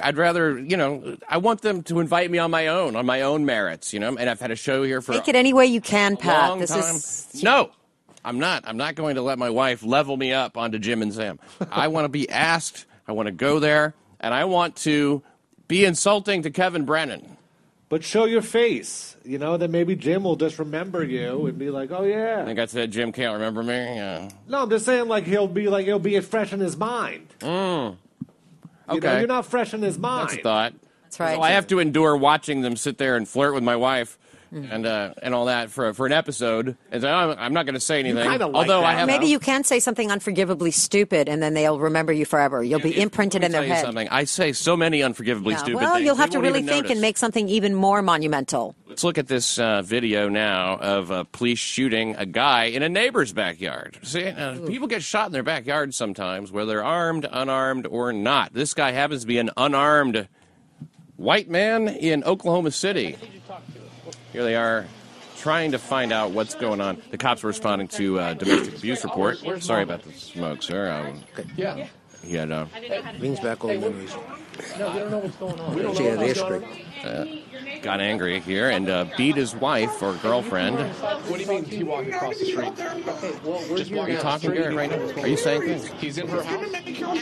I want them to invite me on my own merits, and I've had a show here for Take it any way you can, a Pat. long This time. is No, I'm not. I'm not going to let my wife level me up onto Jim and Sam. I want to be asked. I want to go there, and I want to be insulting to Kevin Brennan. But show your face, then maybe Jim will just remember you and be like, oh, yeah. I think I said Jim can't remember me. Yeah. No, I'm just saying, it'll be fresh in his mind. Okay. You're not fresh in his mind. That's a thought. That's right. So I have to endure watching them sit there and flirt with my wife and all that for an episode. And so I'm not going to say anything. kinda like although I that. have Maybe you can say something unforgivably stupid, and then they'll remember you forever. You'll be imprinted in Let their me tell you head. something. I say so many unforgivably Yeah, stupid well, things. you'll They have to won't really even think notice. and make something even more monumental. Let's look at this video now of police shooting a guy in a neighbor's backyard. See, people get shot in their backyard sometimes, whether they're armed, unarmed, or not. This guy happens to be an unarmed white man in Oklahoma City. Here they are trying to find out what's going on. The cops were responding to a domestic abuse report. Sorry about the smoke, sir. Yeah. He had Brings back old memories. No, we don't know what's going on. Actually, had airstrip. got angry here and beat his wife or girlfriend. What do you mean he walked across the street? Okay, well, we're here Are you now. talking to her right now? Are you saying things? He's in her house.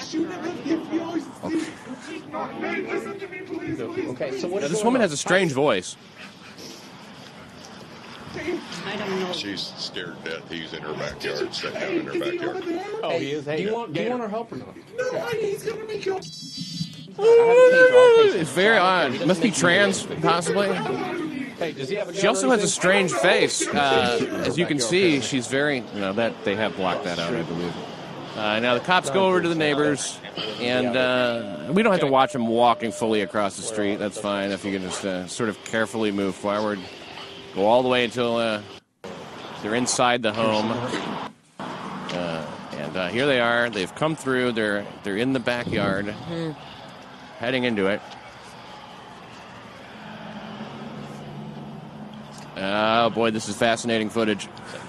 Okay, so what Now, is this going woman on? has a strange voice. I don't know. She's scared to death. He's in her backyard, sitting down in her backyard. Oh, he is. Do you want our help or not? He's going to be killed. It's very odd. Must be trans, possibly. Hey, does he have a She also has a strange face. As you can see, she's very. That they have blocked that out, I believe. Now the cops go over to the neighbors, and we don't have to watch them walking fully across the street. That's fine if you can just sort of carefully move forward. Go all the way until they're inside the home. And here they are. They've come through. They're in the backyard, heading into it. Oh, boy, this is fascinating footage.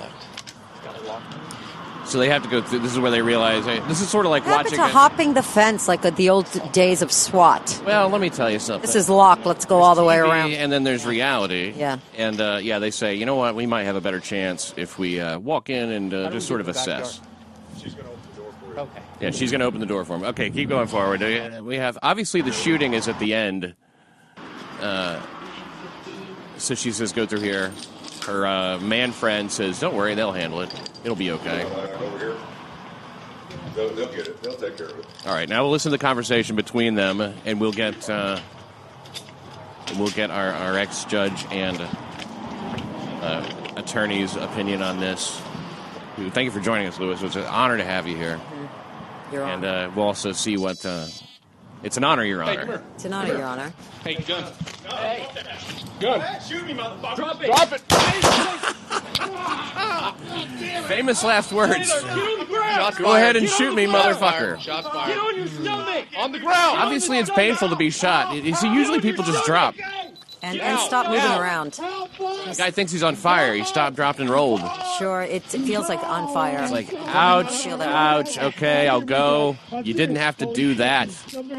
So they have to go through. This is where they realize, hey, this is sort of like What happened watching to hopping the fence like the old days of SWAT? Well, let me tell you something. This is locked. Let's go all the way TV, around. And then there's reality. Yeah. And, they say, you know what, we might have a better chance if we walk in and just sort of assess. She's going to open the door for her. Okay. Yeah, she's going to open the door for him. Okay, keep going forward. We have, obviously, the shooting is at the end. So she says, go through here. Her man friend says, don't worry, they'll handle it. It'll be okay. Over here. They'll get it. They'll take care of it. All right, now we'll listen to the conversation between them, and we'll get our ex-judge and attorney's opinion on this. Thank you for joining us, Louis. It's an honor to have you here. Your And Honor. we'll also see what... it's an honor, Your Hey, Honor. come here. It's an honor, Your Honor. Hey, gun. Hey, gun. Shoot me, motherfucker. Drop it. Drop it. Famous last words. Get on the ground. Go ahead and shoot me, motherfucker. Shots Get fired. on your stomach. On the ground. Obviously, it's painful to be shot. You see, usually people just drop. And stop moving around. The guy thinks he's on fire. He stopped, dropped, and rolled. Sure, it feels like on fire. It's like, ouch, Feel that way. ouch, okay, I'll go. You didn't have to do that.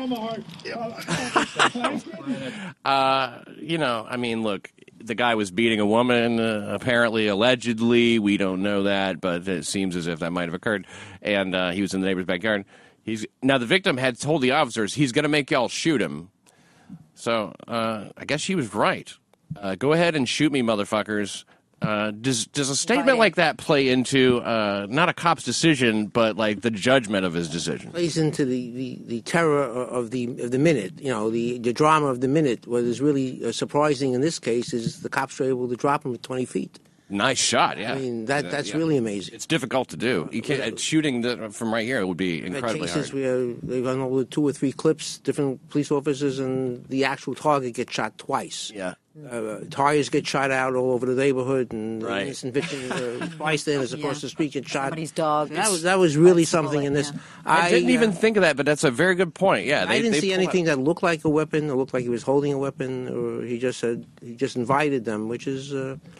Look, the guy was beating a woman, apparently, allegedly. We don't know that, but it seems as if that might have occurred. And he was in the neighbor's backyard. Now, the victim had told the officers, he's going to make y'all shoot him. So I guess she was right. Go ahead and shoot me, motherfuckers. Does a statement like that play into not a cop's decision, but like the judgment of his decision? Plays into the terror of the minute. You know, the drama of the minute. What is really surprising in this case is the cops were able to drop him at 20 feet. Nice shot, yeah. I mean, that's really amazing. It's difficult to do. You can't shooting from right here. It would be incredibly hard. They've gone 2 or 3 clips, different police officers, and the actual target gets shot twice. Yeah. Tires get shot out all over the neighborhood, and right. innocent victims, bystanders across the street get shot. Somebody's dog. That was really something in this. I didn't even think of that, but that's a very good point. Yeah, I didn't see anything that looked like a weapon, or looked like he was holding a weapon, or he just invited them, which is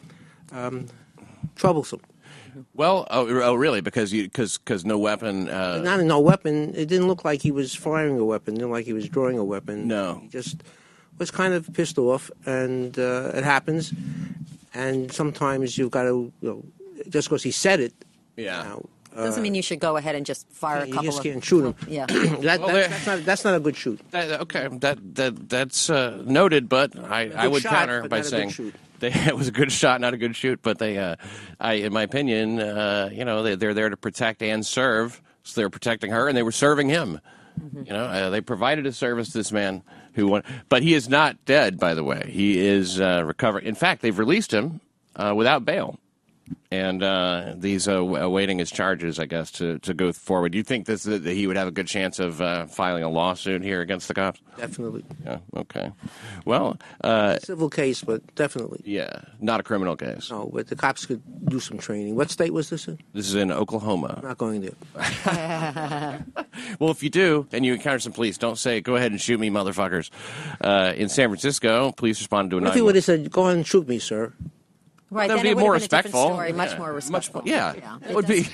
troublesome. Well, oh, really? Because no weapon. Not no weapon. It didn't look like he was firing a weapon. It didn't look like he was drawing a weapon. No, he just was kind of pissed off, and it happens. And sometimes you've got to, just because he said it. Yeah. Doesn't mean you should go ahead and just fire a couple. You just can't shout him. Yeah. That's not a good shoot. Okay, that's noted, but I would counter by saying. It was a good shot, not a good shoot. But in my opinion, they're there to protect and serve. So they were protecting her, and they were serving him. Mm-hmm. They provided a service to this man who won. But he is not dead, by the way. He is recovered. In fact, they've released him without bail. And these awaiting his charges, I guess, to go forward. Do you think that he would have a good chance of filing a lawsuit here against the cops? Definitely. Yeah. Okay. Well, civil case, but definitely. Yeah, not a criminal case. No, but the cops could do some training. What state was this in? This is in Oklahoma. I'm not going there. Well, if you do and you encounter some police, don't say, "Go ahead and shoot me, motherfuckers." In San Francisco, police responded to a 911. What if he would have said, "Go ahead and shoot me, sir"? Right, that would be more respectful. Story, much more respectful. It would be.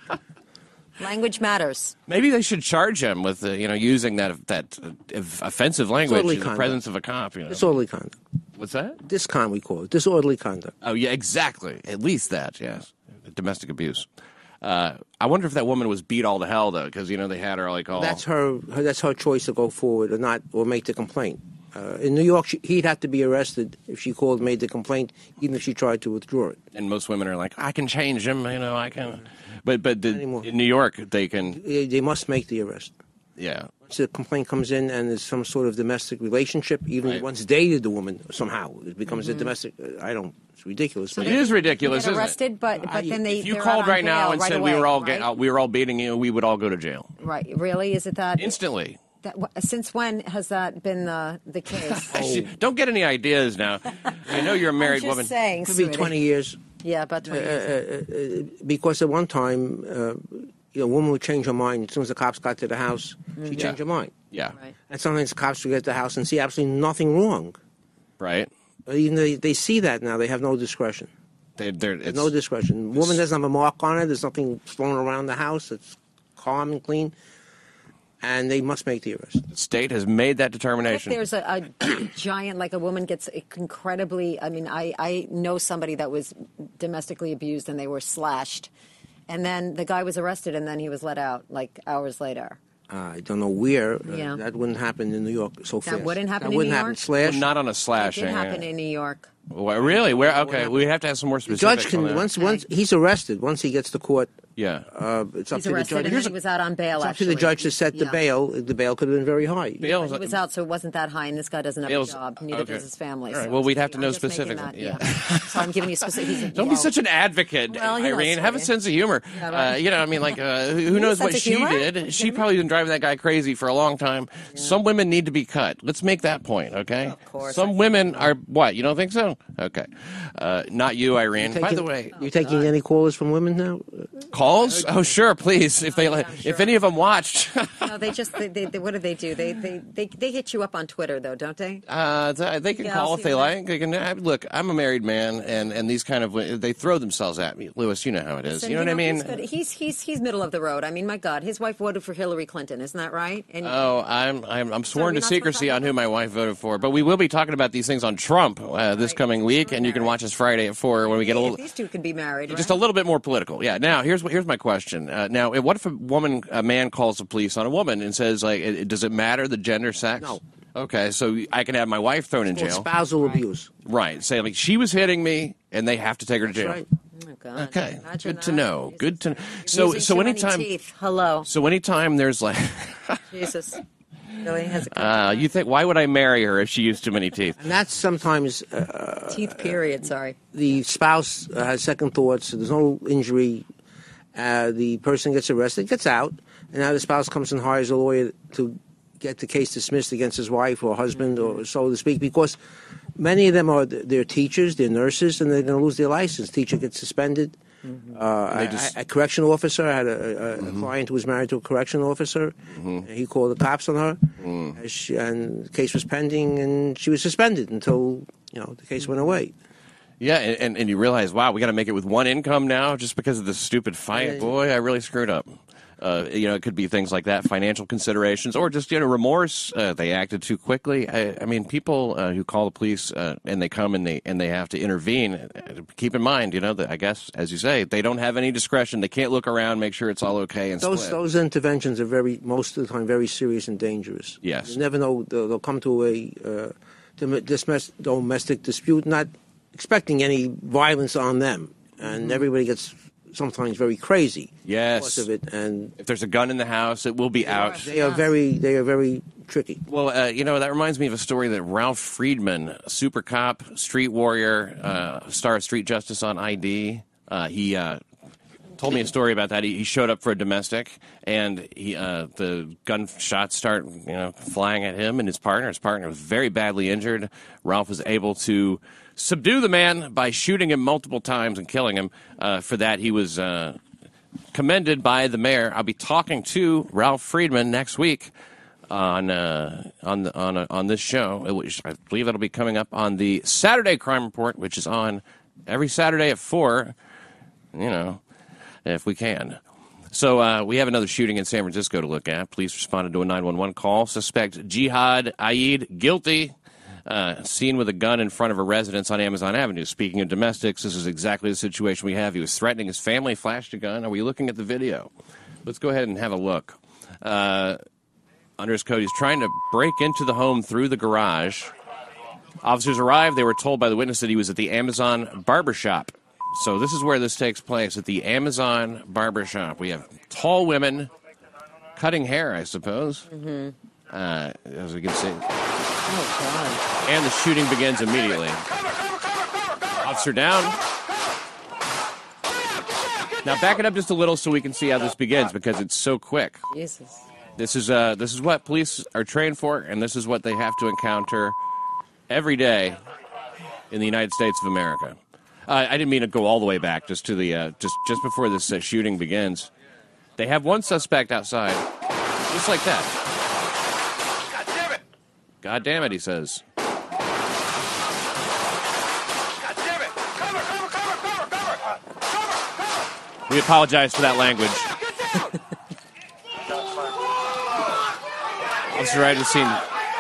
Language matters. Maybe they should charge him with using that offensive language in the presence of a cop. Disorderly conduct. What's that? Discon, we call it. Disorderly conduct. Oh yeah, exactly. At least that. Yes, domestic abuse. I wonder if that woman was beat all to hell though, because they had her like all. That's her choice to go forward or not, or make the complaint. In New York, he'd have to be arrested if she made the complaint, even if she tried to withdraw it. And most women are like, I can change him, I can. But in New York, they can. They must make the arrest. Yeah. Once the complaint comes in and there's some sort of domestic relationship, even once dated the woman, somehow it becomes a domestic. It's ridiculous. It is ridiculous, isn't arrested, it? but then they. If you called right now and said we were all beating you, we would all go to jail. Right? Really? Is it that instantly? Since when has that been the case? Don't get any ideas now. I know you're a married woman. Saying, could be 20 years. Yeah, about 20 years. Because at one time, a woman would change her mind as soon as the cops got to the house. She'd change her mind. Yeah. Right. And sometimes the cops would get to the house and see absolutely nothing wrong. Right. Even they see that now, they have no discretion. There's no discretion. Woman doesn't have a mark on it. There's nothing thrown around the house. It's calm and clean. And they must make the arrest. The state has made that determination. If there's a giant, like a woman gets incredibly, I know somebody that was domestically abused and they were slashed. And then the guy was arrested and then he was let out like hours later. I don't know where. That wouldn't happen in New York so fast. That wouldn't happen in New York? Slash? Well, not on a slashing. It did happen in New York. Well, really? Where? Okay, we have to have some more specifics. The judge can once he's arrested. Once he gets to court, it's up he's to the arrested judge. And he was out on bail. It's up to the judge to set the bail. The bail could have been very high. He was out, so it wasn't that high. And this guy doesn't have a job. Neither does his family. All right. Well, we'd have to know specifically. So I'm giving you specifics. Don't be such an advocate, Irene. Have a sense of humor. Who knows what she did? She probably been driving that guy crazy for a long time. Yeah. Some women need to be cut. Let's make that point, okay? Of course. Some women are what? You don't think so? Okay. Not you, Irene. By the way, you taking any callers from women now? Calls? Oh, sure, please. If any of them watched. No, they just what do they do? They hit you up on Twitter though, don't they? They can call if they like. They can look. I'm a married man, and these kind of they throw themselves at me. Lewis, you know how it is. Listen, you know what I mean? He's middle of the road. I mean, my God, his wife voted for Hillary Clinton, isn't that right? And I'm sworn to secrecy on who my wife voted for, but we will be talking about these things on Trump this coming week, and you can watch us Friday at 4 when we get a little. These two can be married. Just a little bit more political. Yeah. Now here's my question. Now, what if a man calls the police on a woman and says, like, does it matter the gender, sex? No. Okay, so I can have my wife thrown in It's called jail. spousal abuse. Right. Say, like, she was hitting me, and they have to take her to jail. Right. Oh my God. Okay. Imagine Good to that. know. Good to know. So, Using so too many anytime. teeth. Hello. So anytime there's like, Jesus. Really has a you think, why would I marry her if she used too many teeth? And that's sometimes teeth period, sorry. the spouse has second thoughts. There's no injury. The person gets arrested, gets out, and now the spouse comes and hires a lawyer to get the case dismissed against his wife or husband, or so to speak, because many of them they're teachers, they're nurses, and they're going to lose their license. Teacher gets suspended. A correctional officer, I had a client who was married to a correctional officer. He called the cops on her, and the case was pending, and she was suspended until the case went away. Yeah, and you realize, wow, we got to make it with one income now just because of this stupid fight. Yeah. Boy, I really screwed up. It could be things like that, financial considerations, or just remorse. They acted too quickly. I mean, people who call the police and they come and they have to intervene. Keep in mind, that I guess, as you say, they don't have any discretion. They can't look around, make sure it's all okay, and split. Those interventions are most of the time very serious and dangerous. Yes, you never know. They'll come to a domestic dispute, not expecting any violence on them, and everybody gets sometimes very crazy. Yes, because of it. And if there's a gun in the house, it will be out. They are very tricky. Well, that reminds me of a story that Ralph Friedman, super cop, street warrior, star of Street Justice on ID, he told me a story about that. He showed up for a domestic, and the gunshots start flying at him and his partner. His partner was very badly injured. Ralph was able to subdue the man by shooting him multiple times and killing him. For that, he was commended by the mayor. I'll be talking to Ralph Friedman next week on this show, which I believe that'll be coming up on the Saturday Crime Report, which is on every Saturday at 4. If we can. So we have another shooting in San Francisco to look at. Police responded to a 911 call. Suspect Jihad Aid, guilty. Seen with a gun in front of a residence on Amazon Avenue. Speaking of domestics, this is exactly the situation we have. He was threatening his family, flashed a gun. Are we looking at the video? Let's go ahead and have a look. Under his coat, he's trying to break into the home through the garage. Officers arrived. They were told by the witness that he was at the Amazon barbershop. So this is where this takes place, at the Amazon barbershop. We have tall women cutting hair, I suppose. As we can see. Oh, God. And the shooting begins immediately. Officer down. Now back it up just a little so we can see how this begins, because it's so quick. Jesus. This is what police are trained for, and this is what they have to encounter every day in the United States of America. I didn't mean to go all the way back, just to the just before this shooting begins. They have one suspect outside, just like that. God damn it! God damn it, he says. God damn it! Cover! We apologize for that language. Officer arrived at the scene.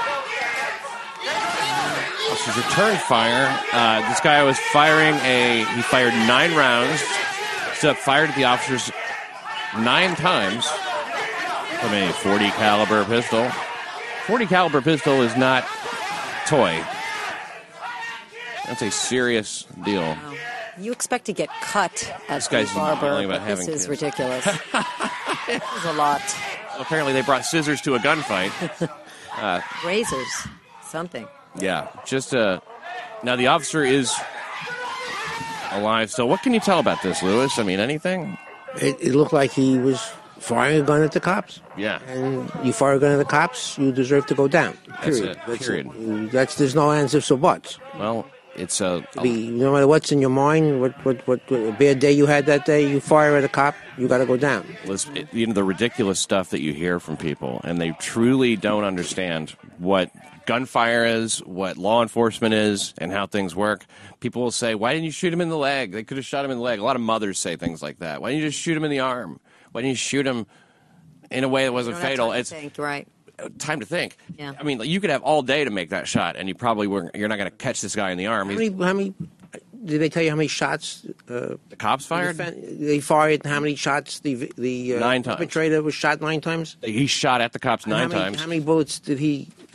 Officers returned fire. This guy was firing he fired 9 rounds. Stood up, fired at the officers 9 times from a .40 caliber pistol. .40 caliber pistol is not toy. That's a serious deal. Wow. You expect to get cut at This guy's the barber, yelling about but having this is kids. ridiculous. This is a lot. Well, apparently they brought scissors to a gunfight. Razors, something. Yeah, just now the officer is alive. So what can you tell about this, Lewis? I mean, anything? It looked like he was firing a gun at the cops. Yeah. And you fire a gun at the cops, you deserve to go down. Period. That's it. Period. There's no ands, ifs, or buts. Well, it's no matter what's in your mind, what a bad day you had that day, you fire at a cop, you got to go down. The ridiculous stuff that you hear from people, and they truly don't understand what gunfire is, what law enforcement is, and how things work. People will say, why didn't you shoot him in the leg? They could have shot him in the leg. A lot of mothers say things like that. Why didn't you just shoot him in the arm? Why didn't you shoot him in a way that wasn't fatal? It's right. Time to think. Yeah. I mean, you could have all day to make that shot, and you're not going to catch this guy in the arm. How many did they tell you how many shots the cops fired? They fired, and how many shots the 9 times. perpetrator was shot 9 times? He shot at the cops 9 times. How many bullets did he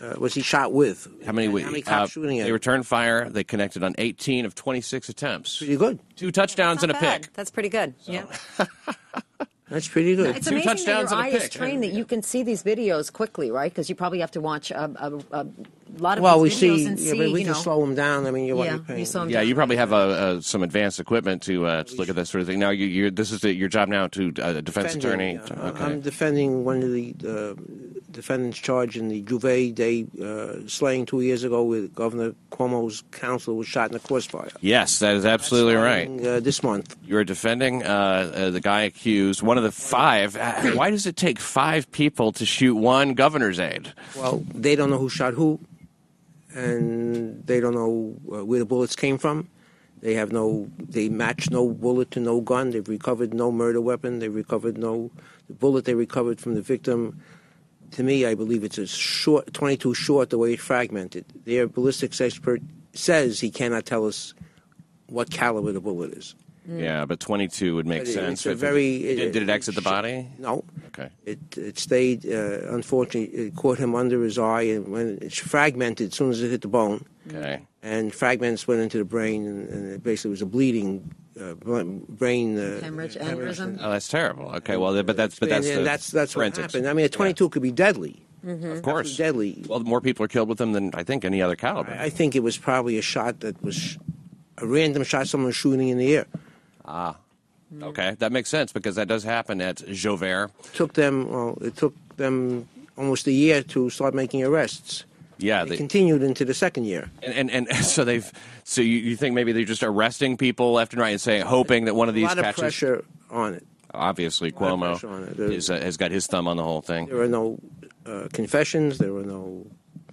was he shot with? How many cops shooting at They him? returned fire. They connected on 18 of 26 attempts. Pretty good. 2 touchdowns and a pick. That's pretty good. Yeah. That's pretty good. It's 2 amazing touchdowns that your eye and a is pick. trained that you can see these videos quickly, right? Because you probably have to watch a lot of Well, we these videos see, and see, but we you can know. slow them down. I mean, you're Yeah, paying. you slow 'em Yeah, down. you probably have some advanced equipment to look at that sort of thing. Now, this is your job now to defense attorney. Okay. I'm defending one of the defendants charged in the Juve Day slaying 2 years ago with Governor Cuomo's counsel was shot in a crossfire. Yes, that is absolutely right. This month. You're defending the guy accused, one of the 5. Why does it take 5 people to shoot one governor's aide? Well, they don't know who shot who, and they don't know where the bullets came from. They match no bullet to no gun. They've recovered no murder weapon. They've recovered the bullet they recovered from the victim. To me, I believe it's a 22 short the way it's fragmented. Their ballistics expert says he cannot tell us what caliber the bullet is. Yeah, but 22 would make But sense. it's a very- Did it exit the body? No. Okay. It stayed, unfortunately, it caught him under his eye, and when it's fragmented as soon as it hit the bone. Okay. And fragments went into the brain, and it basically was a bleeding brain Hemorrhage, aneurysm. Oh, that's terrible. Okay, well, but that's and that's what forensics. happened. I mean, a 22 could be deadly. Of course. Deadly. Well, more people are killed with them than I think any other caliber. I think it was probably a shot that was a random shot someone was shooting in the air. Ah. Okay, that makes sense because that does happen at Joubert. It took them almost a year to start making arrests. Yeah, they continued into the second year. And so you think maybe they're just arresting people left and right and saying, hoping that one of these A lot of catches. pressure on it. Obviously, Cuomo has got his thumb on the whole thing. There were no confessions. There were no.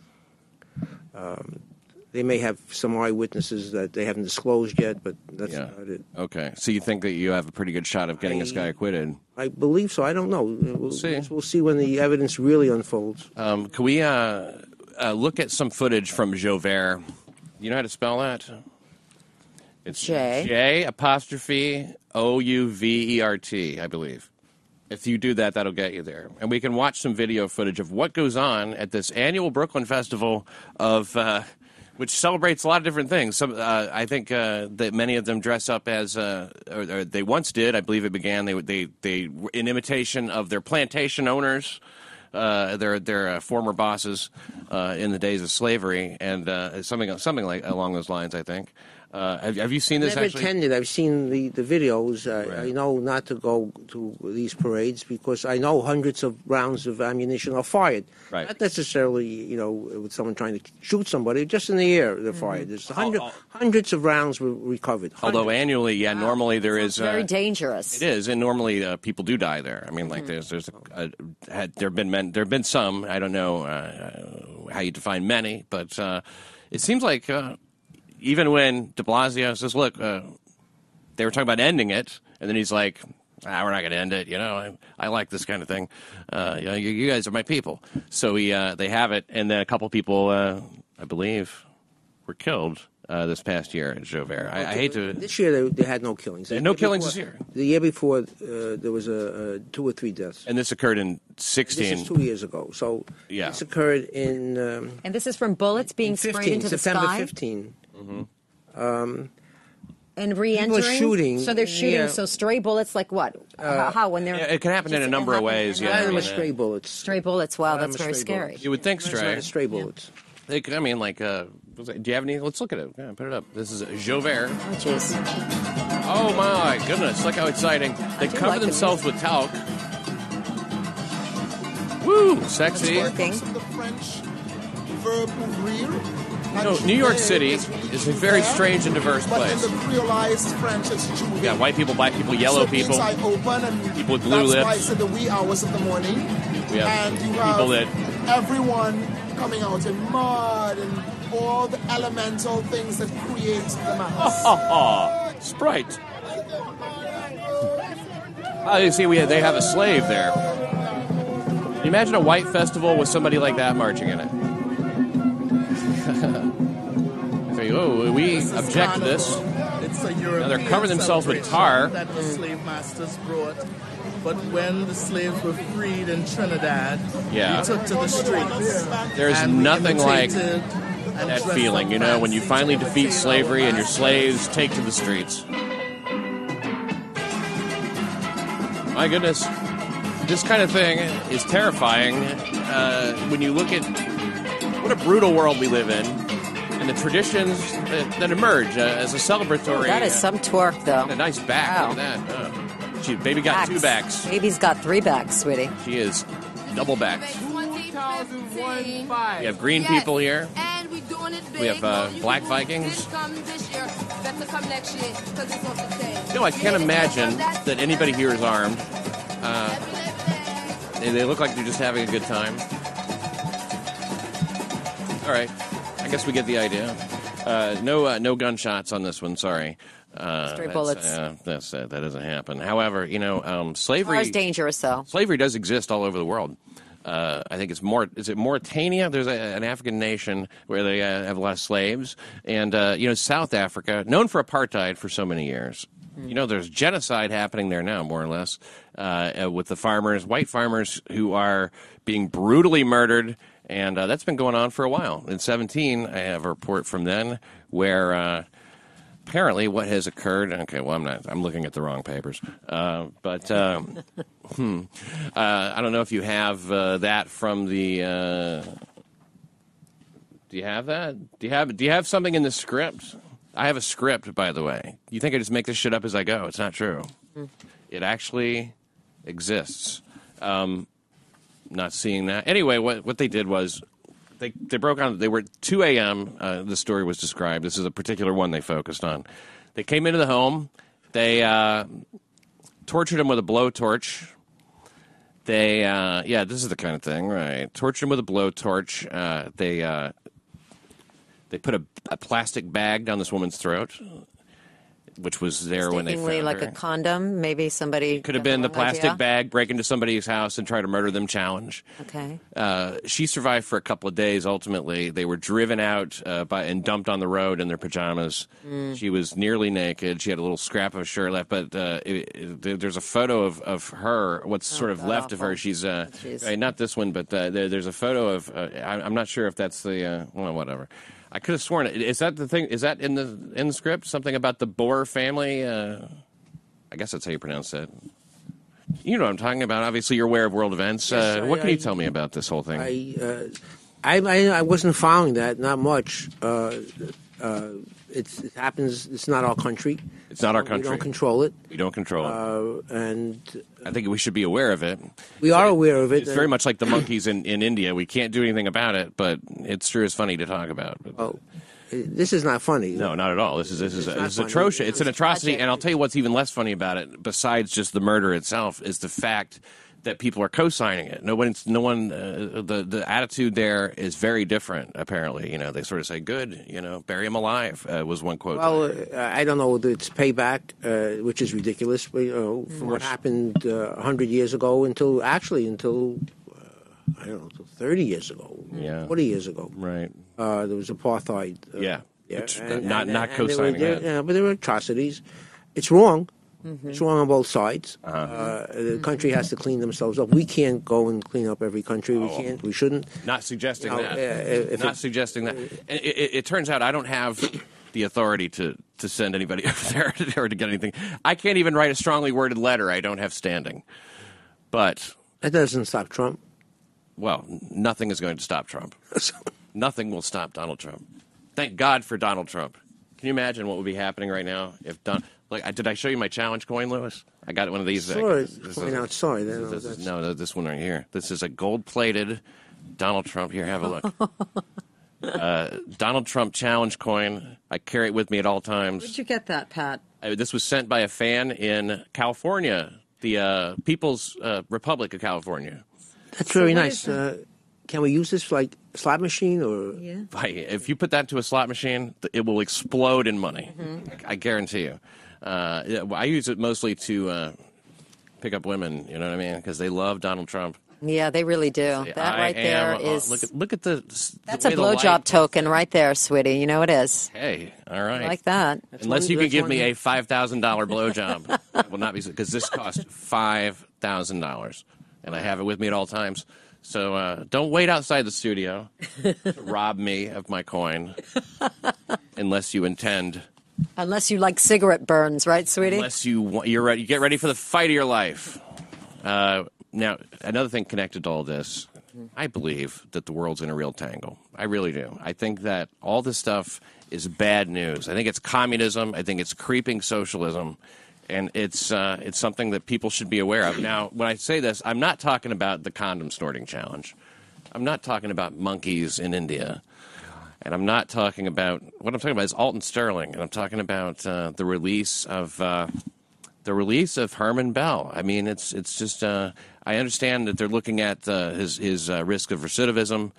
They may have some eyewitnesses that they haven't disclosed yet, but that's about it. Okay, so you think that you have a pretty good shot of getting this guy acquitted? I believe so. I don't know. We'll see. We'll see when the evidence really unfolds. Can we look at some footage from Joubert? You know how to spell that? It's J''Ouvert, I believe. If you do that, that'll get you there. And we can watch some video footage of what goes on at this annual Brooklyn Festival of which celebrates a lot of different things. I think that many of them dress up as, or they once did. I believe it began. They in imitation of their plantation owners, their former bosses in the days of slavery, and something like along those lines. I think. Have you seen this? I've never actually? attended. I've seen the videos. Right. I know not to go to these parades because I know hundreds of rounds of ammunition are fired. Right. Not necessarily, with someone trying to shoot somebody. Just in the air, they're fired. There's hundreds of rounds were recovered. Although annually, normally there is Very dangerous. It is, and normally people do die there. I mean, like there've been some. I don't know how you define many, but it seems like. Even when de Blasio says, look, they were talking about ending it, and then he's like, we're not going to end it. I like this kind of thing. You guys are my people. So they have it, and then a couple people, I believe, were killed this past year at Joubert. I hate to... This year they had no killings. No killings this year. The year before, there was 2 or 3 deaths. And this occurred in 16. This is 2 years ago. So this occurred in... and this is from bullets being sprayed into September the sky? 15. And re-entering? shooting. So they're shooting, Yeah. so stray bullets like what? How? When they're... It can happen in a number of ways. A lot of them are stray bullets. Stray bullets, wow, that's very scary. You would think It's stray. not stray bullets. They could, do you have any? Let's look at it. Yeah, put it up. This is Joubert. Oh, jeez. Oh, my goodness. Look how exciting. They cover like themselves with talc. Woo! Sexy. Working. New York City is a very strange and diverse place. You got white people, black people, yellow people, people with blue lips. In the wee hours of the morning. We have and you people have that... everyone coming out in mud and all the elemental things that create the mass. Sprite. You see, they have a slave there. Can you imagine a white festival with somebody like that marching in it? We object to this. It's a Now they're covering themselves with tar. That the slave masters brought. But when the slaves were freed in Trinidad, Yeah. we took to the streets. There's and we nothing like imitated and that dressed feeling, up you know, when you fancy finally to defeat imitate slavery our and your slaves take to the streets. My goodness, this kind of thing is terrifying when you look at what a brutal world we live in and the traditions that emerge as a celebratory. That is some twerk, though. A nice back. Wow. Look at that. Baby got two backs. Baby's got 3 backs, sweetie. She is double backs. 2001 We have green people here. And we doing it big. We have black Vikings. This come this year, better come next year, 'cause it's off the chain. No, I can't imagine that anybody here is armed. They look like they're just having a good time. All right. I guess we get the idea. No gunshots on this one. Sorry. Straight bullets. That doesn't happen. However, slavery. As far as dangerous, though. Slavery does exist all over the world. I think it's more. Is it Mauritania? There's an African nation where they have a lot of slaves, and South Africa, known for apartheid for so many years. There's genocide happening there now, more or less, with the farmers, white farmers who are being brutally murdered, and that's been going on for a while. In 2017, I have a report from then where apparently what has occurred. Okay, well, I'm looking at the wrong papers, but I don't know if you have that from the. Do you have that? Do you have something in the script? I have a script, by the way. You think I just make this shit up as I go? It's not true. It actually exists. Not seeing that. Anyway, what they did was they broke on. They were at 2 a.m. The story was described. This is a particular one they focused on. They came into the home. They tortured him with a blowtorch. This is the kind of thing, right? Tortured him with a blowtorch. They put a plastic bag down this woman's throat, which was there when they found her. Like a condom, maybe somebody Could have been the plastic bag, break into somebody's house and try to murder them challenge. Okay. She survived for a couple of days. Ultimately, they were driven out and dumped on the road in their pajamas. She was nearly naked. She had a little scrap of a shirt left, but there's a photo of her, what's sort of left of her. She's not this one, but there's a photo of, I'm not sure if that's the, well, whatever. I could have sworn it. Is that the thing? Is that in the script? Something about the Boer family? I guess that's how you pronounce that. You know what I'm talking about. Obviously, you're aware of world events. Yes, what can you tell me about this whole thing? I wasn't following that. Not much. It happens. It's not our country. It's not our country. We don't control it. We don't control it. And I think we should be aware of it. We are aware of it. It's very much like the monkeys in India. We can't do anything about it, but it sure is funny to talk about. This is not funny. No, not at all. This is atrocious. It's an atrocity, and I'll tell you what's even less funny about it, besides just the murder itself, is the fact that people are co-signing it. The attitude there is very different. Apparently, they sort of say, "Good, bury him alive." Was one quote. Well, I don't know. It's payback, which is ridiculous. But, from what happened 100 years ago until I don't know, until 30 years ago, 40 years ago. Right. There was apartheid. Not co-signing that. Yeah, but there were atrocities. It's wrong. It's wrong on both sides. The country has to clean themselves up. We can't go and clean up every country. We can't. We shouldn't. Not suggesting that. Suggesting that. And it turns out I don't have the authority to send anybody over there or to get anything. I can't even write a strongly worded letter. I don't have standing. But that doesn't stop Trump. Well, nothing is going to stop Trump. Nothing will stop Donald Trump. Thank God for Donald Trump. Can you imagine what would be happening right now if did I show you my challenge coin, Lewis? I got one of these. Sorry. This one right here. This is a gold-plated Donald Trump. Here, have a look. Donald Trump challenge coin. I carry it with me at all times. Where'd you get that, Pat? This was sent by a fan in California, the People's Republic of California. That's very nice. Can we use this for like a slot machine or? Yeah. If you put that to a slot machine, it will explode in money. I guarantee you. I use it mostly to pick up women. You know what I mean? Because they love Donald Trump. Yeah, they really do. That right there is. Look at the. That's a blowjob token right there, sweetie. You know it is. Hey, all right. I like that. Unless you can give me a $5,000 blowjob, it will not be because this cost $5,000. $100,000, and I have it with me at all times. So don't wait outside the studio to rob me of my coin, unless you intend. Unless you like cigarette burns, right, sweetie? Unless you're ready, you get ready for the fight of your life. Now, another thing connected to all this, I believe that the world's in a real tangle. I really do. I think that all this stuff is bad news. I think it's communism. I think it's creeping socialism. And it's something that people should be aware of. Now, when I say this, I'm not talking about the condom snorting challenge. I'm not talking about monkeys in India. And I'm not talking about – what I'm talking about is Alton Sterling. And I'm talking about the release of Herman Bell. I mean, it's just I understand that they're looking at his risk of recidivism.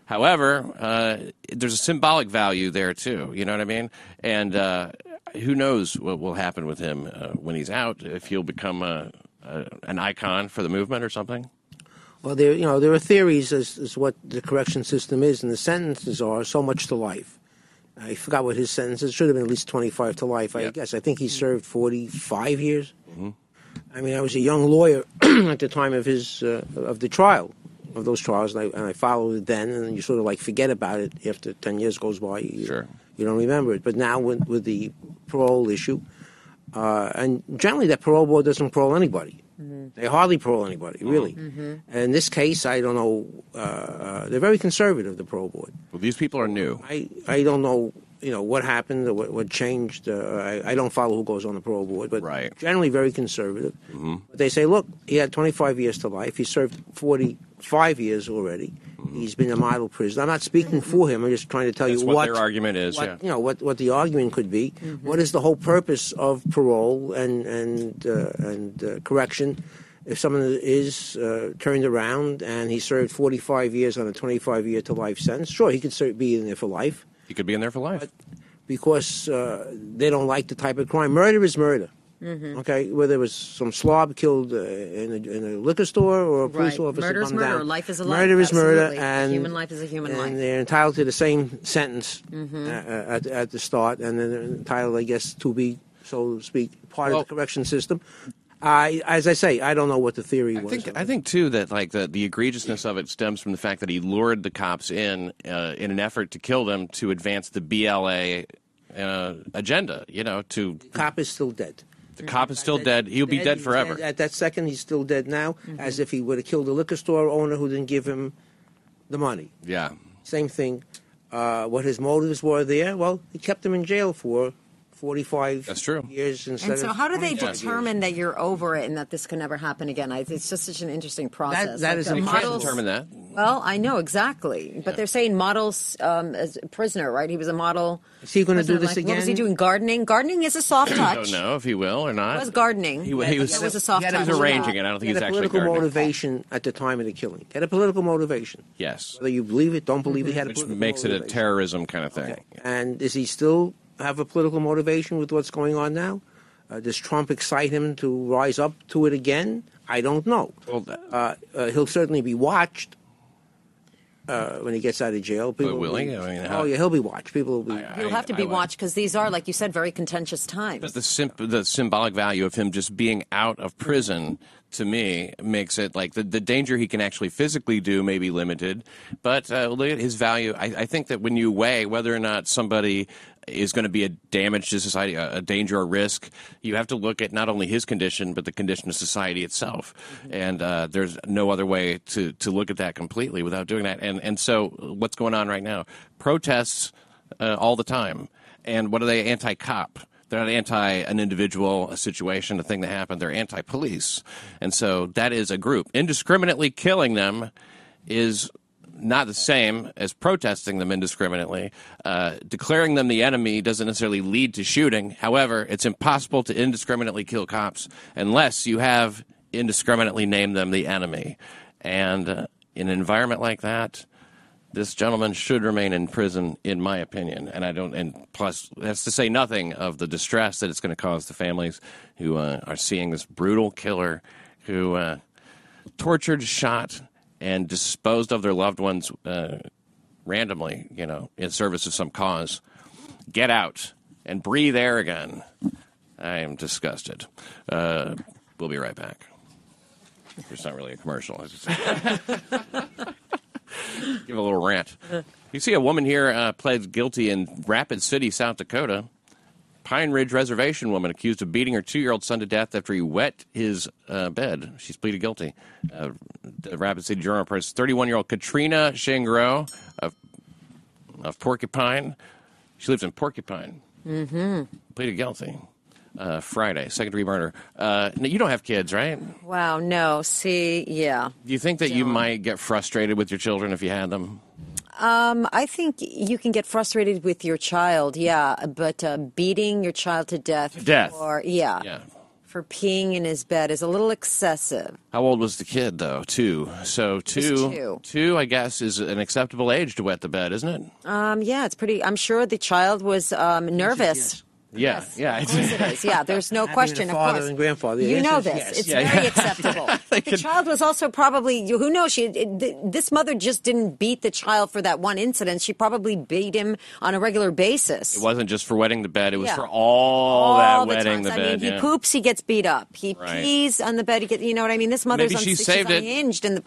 However, there's a symbolic value there, too. You know what I mean? And who knows what will happen with him when he's out, if he'll become an icon for the movement or something? Well, there are theories as what the correction system is, and the sentences are so much to life. I forgot what his sentence is. It should have been at least 25 to life, I guess. I think he served 45 years. Mm-hmm. I mean, I was a young lawyer at the time of the trial, of those trials, and I followed it then, and you sort of like forget about it after 10 years goes by. Sure. You don't remember it. But now with the parole issue, and generally that parole board doesn't parole anybody. Mm-hmm. They hardly parole anybody, really. Mm-hmm. And in this case, I don't know. They're very conservative, the parole board. Well, these people are new. I don't know, what happened or what changed. I don't follow who goes on the parole board, but generally very conservative. Mm-hmm. But they say, look, he had 25 years to life. He served 45 years already. Mm-hmm. He's been a model prisoner. I'm not speaking for him. I'm just trying to tell you what their argument is. What the argument could be. Mm-hmm. What is the whole purpose of parole and correction? If someone is turned around and he served 45 years on a 25-year to life sentence, sure, he could be in there for life. He could be in there for life. But because they don't like the type of crime. Murder is murder. Mm-hmm. Okay, whether it was some slob killed in a liquor store or a police officer. Murder is murder. Life is a life. Murder is murder, and human life is a human life. And they're entitled to the same sentence at the start, and then they're entitled, I guess, to be, so to speak, part of the correction system. As I say, I don't know what the theory was. I think too that like the egregiousness of it stems from the fact that he lured the cops in an effort to kill them to advance the BLA agenda. The cop is still dead. The cop is still dead. He'll be dead forever. At that second, he's still dead now, as if he would have killed the liquor store owner who didn't give him the money. Yeah. Same thing. What his motives were there? Well, he kept him in jail for 45 years instead of. And so how do they determine years. that you're over it and that this can never happen again? It's just such an interesting process. That is you can't determine that. Well, I know exactly. But they're saying models as a prisoner, right? He was a model. Is he going to do this again? What was he doing? Gardening? Gardening is a soft touch. I don't know if he will or not. It was gardening. He was a soft touch. He was arranging it. I don't think he's actually gardening. He had a political motivation at the time of the killing. He had a political motivation. Yes. Whether you believe it, don't believe it, he had a political motivation. Which makes it a terrorism kind of thing. Okay. And is he still have a political motivation with what's going on now? Does Trump excite him to rise up to it again? I don't know. Well, he'll certainly be watched when he gets out of jail. Will he? He'll be watched. People will be. He'll have to be watched because these are, like you said, very contentious times. But the symbolic value of him just being out of prison, to me, makes it like the danger he can actually physically do may be limited. But look at his value. I think that when you weigh whether or not somebody is going to be a damage to society, a danger or risk, you have to look at not only his condition, but the condition of society itself. Mm-hmm. And there's no other way to look at that completely without doing that. And so what's going on right now? Protests all the time. And what are they? Anti-cop. They're not anti an individual, a situation, a thing that happened. They're anti-police. And so that is a group. Indiscriminately killing them is not the same as protesting them indiscriminately. Declaring them the enemy doesn't necessarily lead to shooting. However, it's impossible to indiscriminately kill cops unless you have indiscriminately named them the enemy. And in an environment like that, this gentleman should remain in prison, in my opinion. And plus, that's to say nothing of the distress that it's going to cause the families who are seeing this brutal killer who tortured, shot, and disposed of their loved ones randomly, in service of some cause. Get out and breathe air again. I am disgusted. We'll be right back. It's not really a commercial. It's just give a little rant. You see a woman here pled guilty in Rapid City, South Dakota. Pine Ridge Reservation woman accused of beating her 2-year-old son to death after he wet his bed. She's pleaded guilty. The Rapid City Journal reports 31-year-old Katrina Shangro of Porcupine. She lives in Porcupine. Mm-hmm. Pleaded guilty. Friday, second-degree murder. You don't have kids, right? Wow, no. See, yeah. Do you think that you might get frustrated with your children if you had them? I think you can get frustrated with your child, yeah, but beating your child to death. For peeing in his bed is a little excessive. How old was the kid, though? 2. So two, I guess, is an acceptable age to wet the bed, isn't it? Yeah, it's pretty. I'm sure the child was nervous. Yes. Yeah. Of course it is. Yeah, there's no question. Of father and grandfather. You know this. Yes. It's very acceptable. The child was also probably, who knows, this mother just didn't beat the child for that one incident. She probably beat him on a regular basis. It wasn't just for wetting the bed. It was for all that wetting the bed. I mean, he poops, he gets beat up. He pees on the bed, you know what I mean? This mother's she's unhinged. And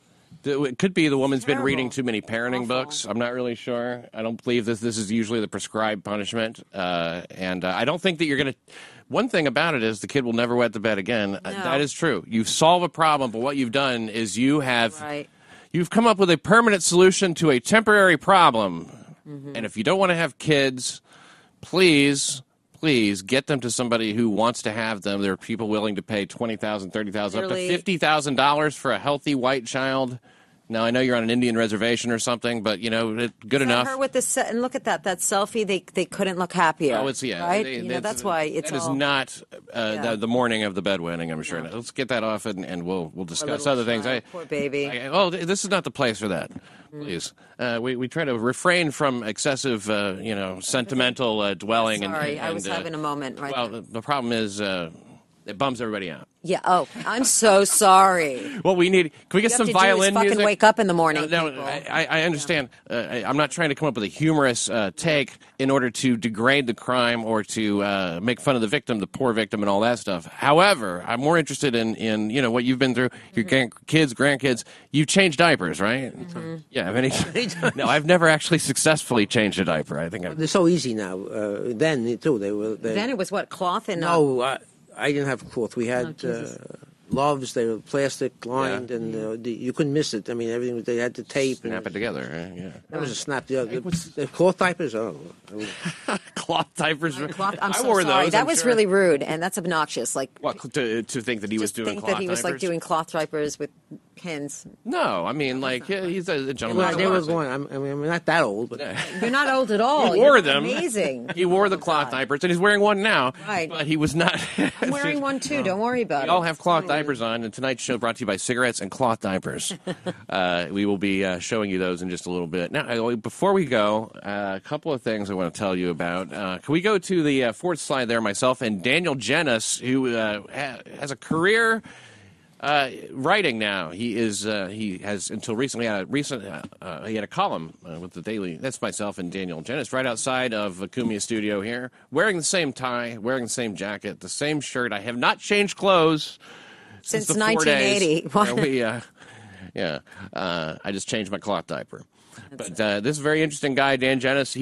it could be the woman's been reading too many parenting books. I'm not really sure. I don't believe this is usually the prescribed punishment. And I don't think that you're going to... One thing about it is the kid will never wet the bed again. No. That is true. You solve a problem, but what you've done is you've come up with a permanent solution to a temporary problem. Mm-hmm. And if you don't want to have kids, please get them to somebody who wants to have them. There are people willing to pay $20,000, $30,000, up to $50,000 for a healthy white child. Now, I know you're on an Indian reservation or something, but, good enough. Her with the and look at that selfie. They couldn't look happier. Oh, right? That's why it's that is not the morning of the bedwetting, I'm sure. No. Let's get that off, and we'll discuss other things. Poor baby. This is not the place for that. Please. We try to refrain from excessive, sentimental dwelling. Sorry, I was having a moment right now. Well, the problem is it bums everybody out. Yeah. Oh, I'm so sorry. Well, can we get some violin music? Fucking wake up in the morning. No, I understand. I'm not trying to come up with a humorous take in order to degrade the crime or to make fun of the victim, the poor victim, and all that stuff. However, I'm more interested in what you've been through. Your kids, grandkids. You've changed diapers, right? Mm-hmm. Yeah. No, I've never actually successfully changed a diaper. I think they're so easy now. Then too, Then it was what, cloth and no. I didn't have cloth. We had gloves. They were plastic lined, and you couldn't miss it. I mean, everything. They had the tape. Snap it together. Right? Yeah. That was a snap. The cloth diapers. Oh, cloth diapers. I'm so sorry. Those, that was really rude, and that's obnoxious. Like to think that he was doing cloth diapers. That he was like doing cloth diapers with pins. No, I mean he's a gentleman. Well, they were going. I mean, I'm not that old, but you're not old at all. He wore them. Amazing. He wore the cloth diapers, and he's wearing one now. Right. But he was not. I'm wearing one too. Don't worry about it. We all have cloth diapers on, and tonight's show brought to you by cigarettes and cloth diapers. We will be showing you those in just a little bit. Now, before we go, a couple of things I want to tell you about. Can we go to the fourth slide there? Myself and Daniel Jennis, who has a career. Writing now. He has until recently had he had a column with the Daily. That's myself and Daniel Jennis right outside of Cumia Studio here, wearing the same tie, wearing the same jacket, the same shirt. I have not changed clothes since the 1980. 4 days. I just changed my cloth diaper. But this very interesting guy, Dan Jennis,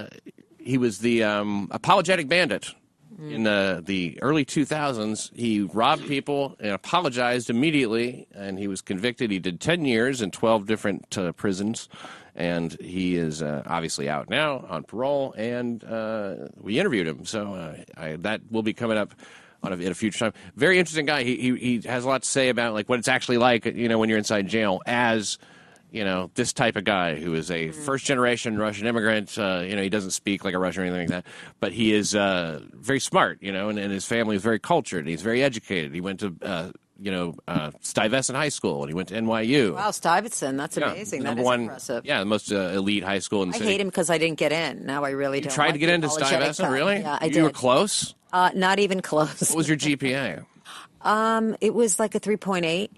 he was the apologetic bandit. In the early 2000s, he robbed people and apologized immediately, and he was convicted. He did 10 years in 12 different prisons, and he is obviously out now on parole, and we interviewed him. So that will be coming up in a future time. Very interesting guy. He has a lot to say about what it's actually like, when you're inside jail as... this type of guy who is a first-generation Russian immigrant. He doesn't speak like a Russian or anything like that, but he is very smart, and his family is very cultured. He's very educated. He went to, Stuyvesant High School, and he went to NYU. Wow, Stuyvesant. That's amazing. That is impressive. Yeah, the most elite high school in the city. I hate him because I didn't get in. Now I really don't. You tried to get into Stuyvesant, really? Yeah, I did. You were close? Not even close. What was your GPA? It was like a 3.8.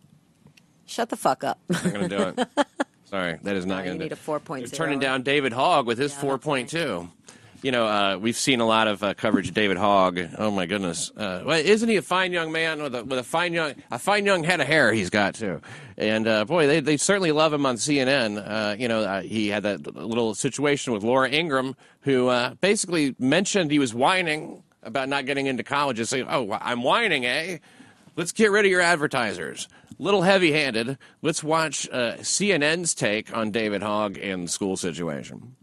Shut the fuck up. I'm not going to do it. Sorry, that is not going to do it. You need a 4.0. Turning down David Hogg with his 4.2. we've seen a lot of coverage of David Hogg. Oh my goodness, well, isn't he a fine young man with a fine young head of hair? He's got too, and boy, they certainly love him on CNN. He had that little situation with Laura Ingraham, who basically mentioned he was whining about not getting into colleges, saying, "Oh, I'm whining, eh? Let's get rid of your advertisers." Little heavy-handed. Let's watch CNN's take on David Hogg and the school situation.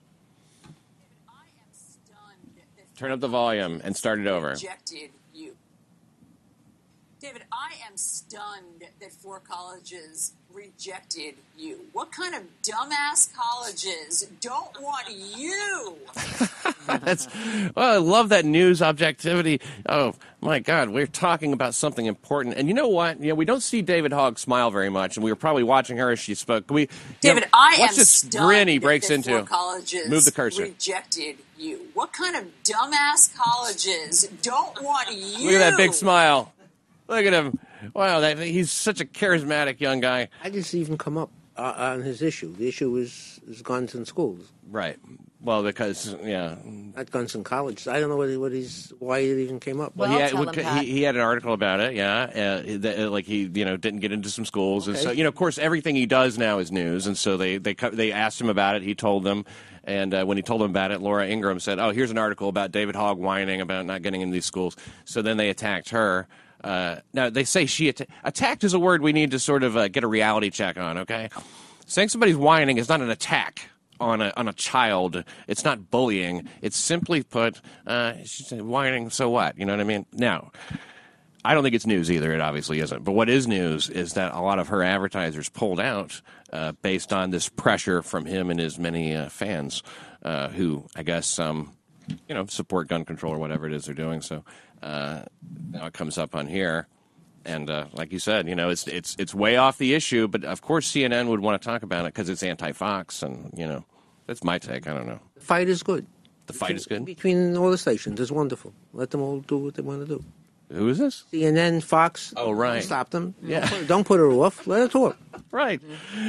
Turn up the volume and start it over. Rejected you. David, I am stunned that 4 colleges rejected you. What kind of dumbass colleges don't want you? I love that news objectivity. Oh, my God, we're talking about something important. And you know what? We don't see David Hogg smile very much, and we were probably watching her as she spoke. David, I am watch this stunned grin he breaks that into. 4 colleges Move the cursor. rejected you. What kind of dumbass colleges don't want you? Look at that big smile. Look at him. Wow, he's such a charismatic young guy. I didn't even come up on his issue. The issue is guns in schools. Right. Well, because, Not guns in college. I don't know why it even came up. Well, he had an article about it, he didn't get into some schools. Okay. And so, of course, everything he does now is news. And so they asked him about it. He told them. And when he told them about it, Laura Ingraham said, "Oh, here's an article about David Hogg whining about not getting into these schools." So then they attacked her. Now, they say attacked is a word we need to sort of get a reality check on, okay? Saying somebody's whining is not an attack on a child. It's not bullying. It's simply put, she's whining, so what? You know what I mean? Now, I don't think it's news either. It obviously isn't. But what is news is that a lot of her advertisers pulled out based on this pressure from him and his many fans who, I guess, support gun control or whatever it is they're doing. So now it comes up on here. And like you said, it's way off the issue. But, of course, CNN would want to talk about it because it's anti-Fox. And, that's my take. I don't know. The fight is good. The fight is good? Between all the stations. It's wonderful. Let them all do what they want to do. Who is this? CNN, Fox. Oh, right. Don't stop them. Yeah. Don't put her off. Let her talk. Right.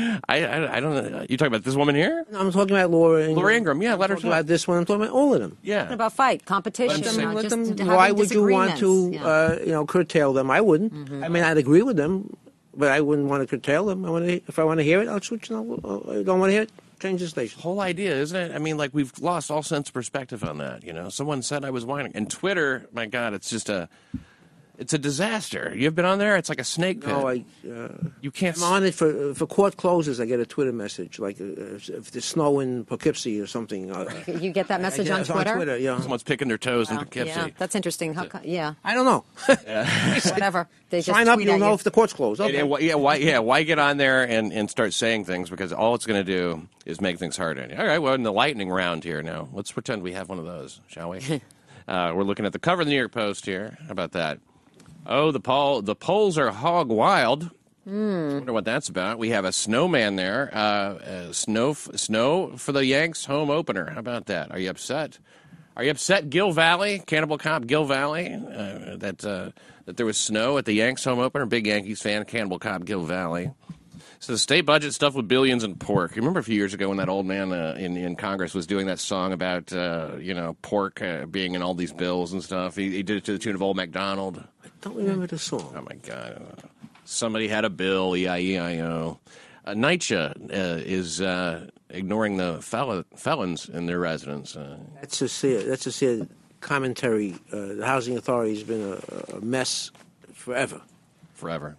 I don't know. You talking about this woman here? No, I'm talking about Laura Ingraham. Laura Ingraham, yeah, let her talk. About this one. I'm talking about all of them. Yeah. What about fight, competition? Let them, why would you want to, curtail them? I wouldn't. Mm-hmm. I mean, I'd agree with them, but I wouldn't want to curtail them. If I want to hear it, I'll switch. I don't want to hear it. Change the station. Whole idea, isn't it? I mean, we've lost all sense of perspective on that. Someone said I was whining, and Twitter. My God, it's just it's a disaster. You've been on there? It's like a snake pit. No, you can't. I'm on it for court closes. I get a Twitter message, like if there's snow in Poughkeepsie or something. You get that message on Twitter? On Twitter, yeah. Someone's picking their toes in Poughkeepsie. Yeah, that's interesting. Yeah. I don't know. Whatever. They just sign up. tweet You'll at know you. if the court's closed. Okay. Why get on there and start saying things? Because all it's going to do is make things harder. All right, we're in the lightning round here now. Let's pretend we have one of those, shall we? We're looking at the cover of the New York Post here. How about that? Oh, the polls are hog wild. I wonder what that's about. We have a snowman there. Snow for the Yanks home opener. How about that? Are you upset? Are you upset, Gill Valley, Cannibal Cop Gill Valley, that there was snow at the Yanks home opener? Big Yankees fan, Cannibal Cop Gill Valley. So the state budget stuff with billions in pork. You remember a few years ago when that old man in Congress was doing that song about pork being in all these bills and stuff? He did it to the tune of Old MacDonald. I don't remember the song. Oh my God! Somebody had a bill. E-I-E-I-O. NYCHA is ignoring the felons in their residence. That's a sad commentary. The housing authority has been a mess forever. Forever.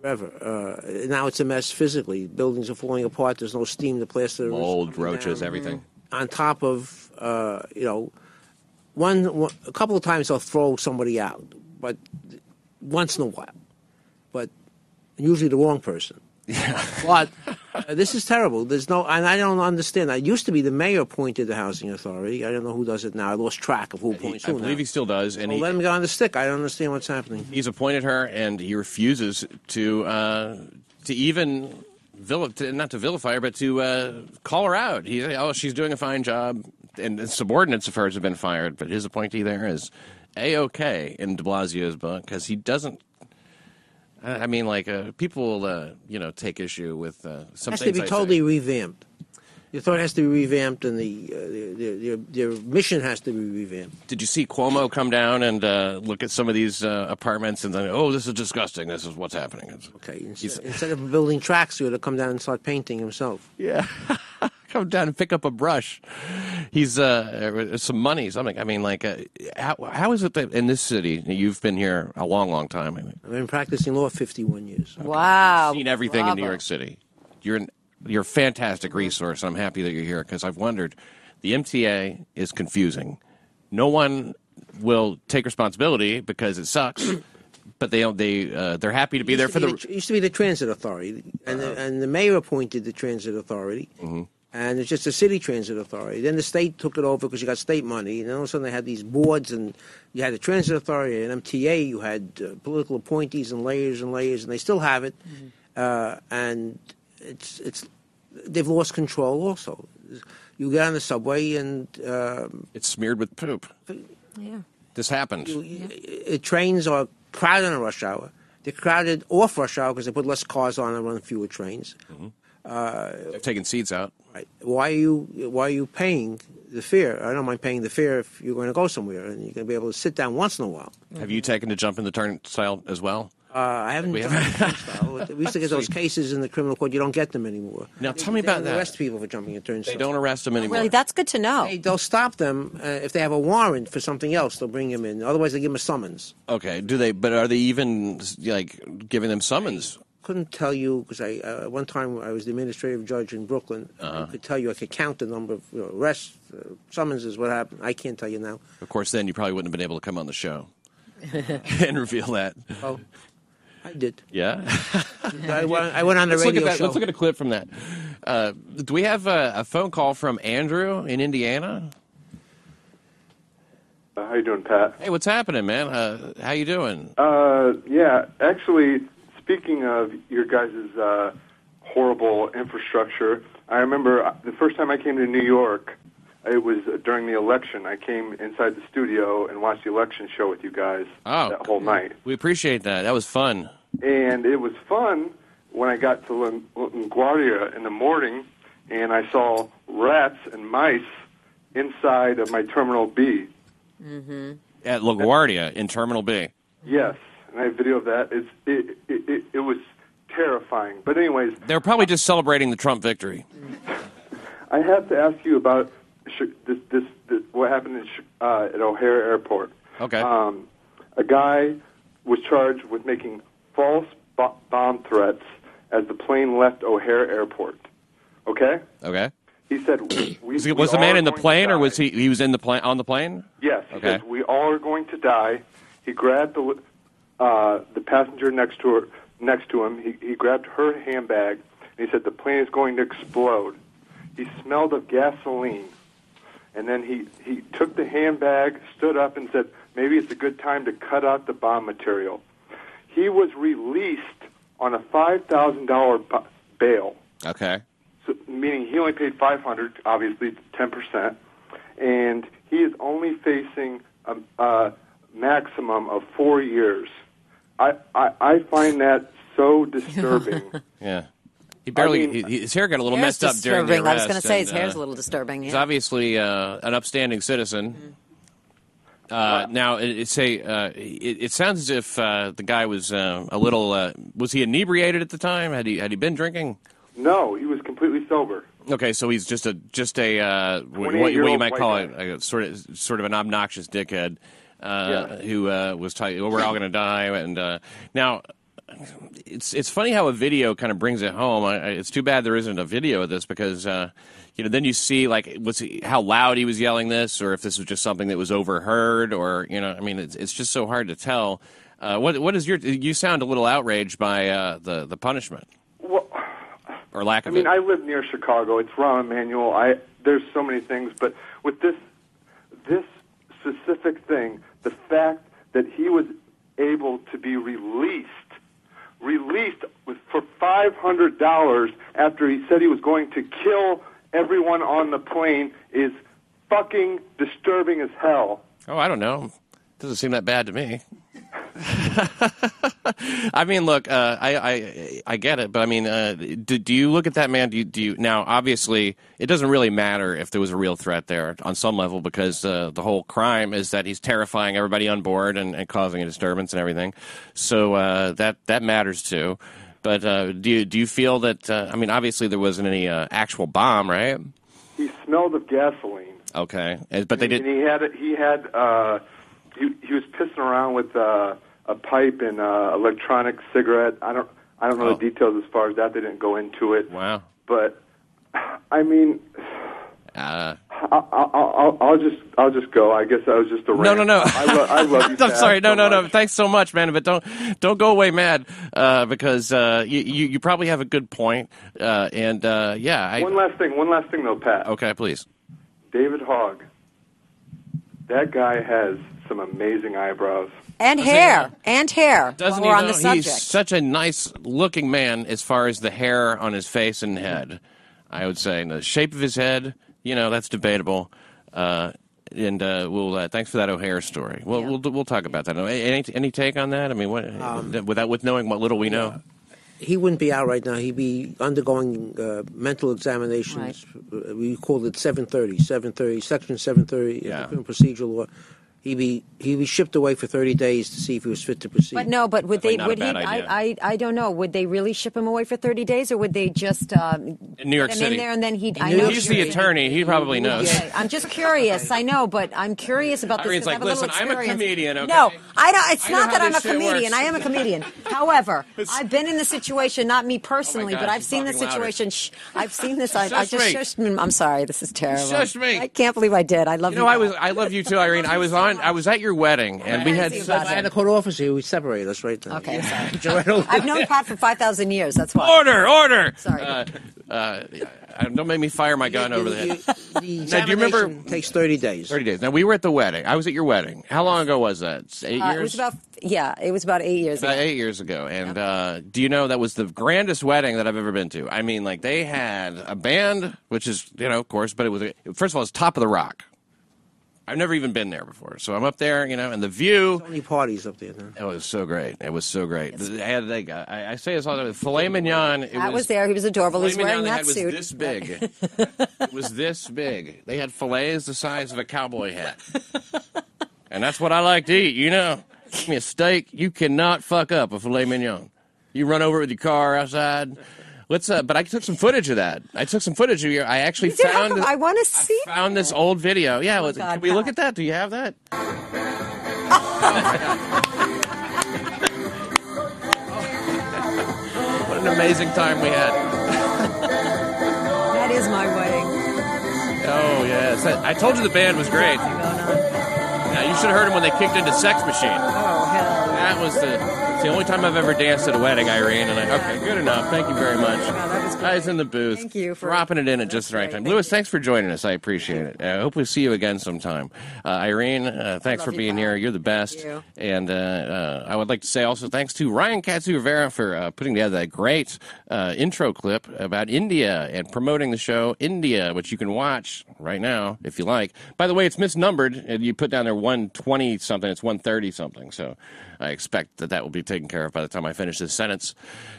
Now it's a mess physically. Buildings are falling apart. There's no steam. The plaster. Mold, roaches, everything. On top of, a couple of times they'll throw somebody out, but once in a while. But usually the wrong person. Yeah. But this is terrible. And I don't understand. It used to be the mayor appointed the housing authority. I don't know who does it now. I lost track of who appoints who. I believe he still does. And let him go on the stick. I don't understand what's happening. He's appointed her, and he refuses to even not to vilify her, but to call her out. She's doing a fine job, and subordinates of hers have been fired, but his appointee there is A-OK in de Blasio's book because he doesn't. I mean, people, take issue with some things. Has things to be I totally say. revamped. The authority has to be revamped, and their mission has to be revamped. Did you see Cuomo come down and look at some of these apartments and then, oh, this is disgusting. This is what's happening. Okay, instead of building tracks, he would have come down and start painting himself. Yeah. Come down and pick up a brush. He's some money, something. I mean, like, how is it that in this city, you've been here a long, long time? I've been practicing law 51 years. Okay. Wow. You've seen everything in New York City. You're a fantastic resource. I'm happy that you're here because I've wondered. The MTA is confusing. No one will take responsibility because it sucks. But they're happy to be there for It used to be the transit authority, and the mayor appointed the transit authority, and it's just a city transit authority. Then the state took it over because you got state money, and then all of a sudden they had these boards, and you had the transit authority and MTA. You had political appointees and layers, and they still have it, and it's they've lost control. Also, you get on the subway and it's smeared with poop. Yeah, this happened. Trains are crowded in rush hour. They're crowded off rush hour because they put less cars on and run fewer trains. They're taking seats out. Right. Why are you paying the fare? I don't mind paying the fare if you're going to go somewhere and you're going to be able to sit down once in a while. Have you taken to jump in the turnstile as well? I haven't jumped in the turnstile. We used to get those cases in the criminal court. You don't get them anymore. Now tell me about that. They arrest people for jumping in turnstile. They don't arrest them anymore. Really, that's good to know. They'll stop them if they have a warrant for something else. They'll bring them in. Otherwise, they give them a summons. Okay. Do they? But are they even like giving them summons? Couldn't tell you because one time I was the administrative judge in Brooklyn. I could tell you, I could count the number of arrests, summonses, what happened. I can't tell you now. Of course, then you probably wouldn't have been able to come on the show and reveal that. Oh, I did. Yeah, I went on the radio show. Let's look at a clip from that. Do we have a phone call from Andrew in Indiana? How you doing, Pat? Hey, what's happening, man? How you doing? Yeah, actually. Speaking of your guys' horrible infrastructure, I remember the first time I came to New York, it was during the election. I came inside the studio and watched the election show with you guys that whole night. We appreciate that. That was fun. And it was fun when I got to LaGuardia in the morning and I saw rats and mice inside of my Terminal B. Mm-hmm. At LaGuardia in Terminal B. Yes. And I have video of that. It was terrifying. But anyways, they're probably just celebrating the Trump victory. I have to ask you about this what happened at O'Hare Airport. Okay. A guy was charged with making false bomb threats as the plane left O'Hare Airport. Okay. Okay. He said, "Was the man in the plane, or was he was in the plane on the plane?" Yes. He okay. says, "We all are going to die." He grabbed the passenger next to him. He grabbed her handbag, and he said, "The plane is going to explode." He smelled of gasoline, and then he took the handbag, stood up, and said, "Maybe it's a good time to cut out the bomb material." He was released on a $5,000 bail. Okay. So, meaning he only paid $500, obviously 10%, and he is only facing a maximum of 4 years. I find that so disturbing. Yeah. He barely, his hair got a little messed up during the arrest. I was going to say, his hair's a little disturbing. He's obviously an upstanding citizen. Now, it sounds as if the guy was a little, was he inebriated at the time? Had he been drinking? No, he was completely sober. Okay, so he's just a what you might call a sort of an obnoxious dickhead. Who was telling, we're all going to die. And now, it's funny how a video kind of brings it home. It's too bad there isn't a video of this because, then you see, like, how loud he was yelling this, or if this was just something that was overheard, or, it's just so hard to tell. What is you sound a little outraged by the punishment. Well, or lack of it. I live near Chicago. It's Rahm Emanuel. There's so many things, but with this specific thing, the fact that he was able to be released for $500 after he said he was going to kill everyone on the plane is fucking disturbing as hell. Oh, I don't know. Doesn't seem that bad to me. I mean, look, I get it, but I mean, do you look at that man? Do you now? Obviously, it doesn't really matter if there was a real threat there on some level, because the whole crime is that he's terrifying everybody on board and causing a disturbance and everything. So that matters too. But do you feel that? I mean, obviously, there wasn't any actual bomb, right? He smelled of gasoline. Okay, but they did. And he was pissing around with a pipe and electronic cigarette. I don't know the details as far as that. They didn't go into it. Wow. But I mean, I'll just go. I guess that was just a rant. No. I love you. I'm sorry. No. Thanks so much, man. But don't go away mad because you probably have a good point. One last thing though, Pat. Okay, please. David Hogg. That guy has some amazing eyebrows. And hair. Doesn't while we're he, on the though? subject. He's such a nice-looking man as far as the hair on his face and head, I would say. And the shape of his head, that's debatable. We'll thanks for that O'Hare story. Well, we'll talk about that. Any take on that? I mean, with knowing what little we know. He wouldn't be out right now. He'd be undergoing mental examinations. Right. We called it 730, Section 730, criminal procedure law. He'd be shipped away for 30 days to see if he was fit to proceed. But would he? I don't know. Would they really ship him away for 30 days, or would they just in New York City? In there and then he'd. He's the attorney. He probably knows. Yeah, I'm just curious. I know, but I'm curious about this. Irene's like, listen, I'm a comedian. Okay? No, I don't. It's not that I'm a comedian. I am a comedian. However, I've been in the situation, not me personally, but I've seen the situation. I've seen this. I just shushed me. I'm sorry. This is terrible. Shushed me. I can't believe I did. I love you. I love you too, Irene. I was at your wedding, and we had. I had a court officer who would separate us right there. Okay, sorry. I've known Pat for 5,000 years. That's why. Order. Sorry. Don't make me fire my gun over the head. The now, do you remember? Takes 30 days. 30 days. Now, we were at the wedding. I was at your wedding. How long ago was that? 8 years? It was about 8 years ago. About 8 years ago. And do you know that was the grandest wedding that I've ever been to? I mean, like, they had a band, which is, of course, but it was, first of all, it's top of the rock. I've never even been there before. So I'm up there, and the view. So many parties up there. It was so great. I say this all the time. Filet mignon. Pat was there. He was adorable. He's wearing that suit. It was this big. It was this big. They had fillets the size of a cowboy hat. And that's what I like to eat, Give me a steak. You cannot fuck up a filet mignon. You run over it with your car outside. But I took some footage of that. I took some footage of I actually found. I want to see. I found this old video. Yeah, can we look at that? Do you have that? What an amazing time we had. That is my wedding. Oh yeah, I told you the band was great. Now you should have heard them when they kicked into Sex Machine. Oh hell! That was the only time I've ever danced at a wedding, Irene. And okay, good enough. Thank you very much. Guys in the booth. Thank you for dropping it in at just the right time. Lewis, thanks for joining us. I appreciate it. I hope we see you again sometime. Irene, thanks for being here. You're the best. Thank you. And I would like to say also thanks to Ryan Katsu-Rivera for putting together that great intro clip about India and promoting the show India, which you can watch right now if you like. By the way, it's misnumbered. You put down there 120 something. It's 130 something. So I expect that will be taken care of by the time I finish this sentence.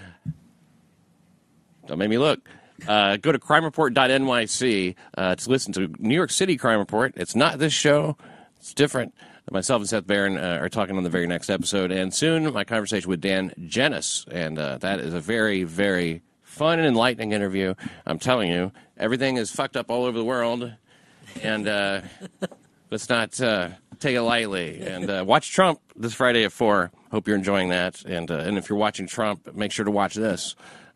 Don't make me look. Go to crimereport.nyc to listen to New York City Crime Report. It's not this show. It's different. Myself and Seth Barron are talking on the very next episode. And soon, my conversation with Dan Genis. And that is a very, very fun and enlightening interview. I'm telling you, everything is fucked up all over the world. And let's not take it lightly. And watch Trump this Friday at 4. Hope you're enjoying that. And if you're watching Trump, make sure to watch this.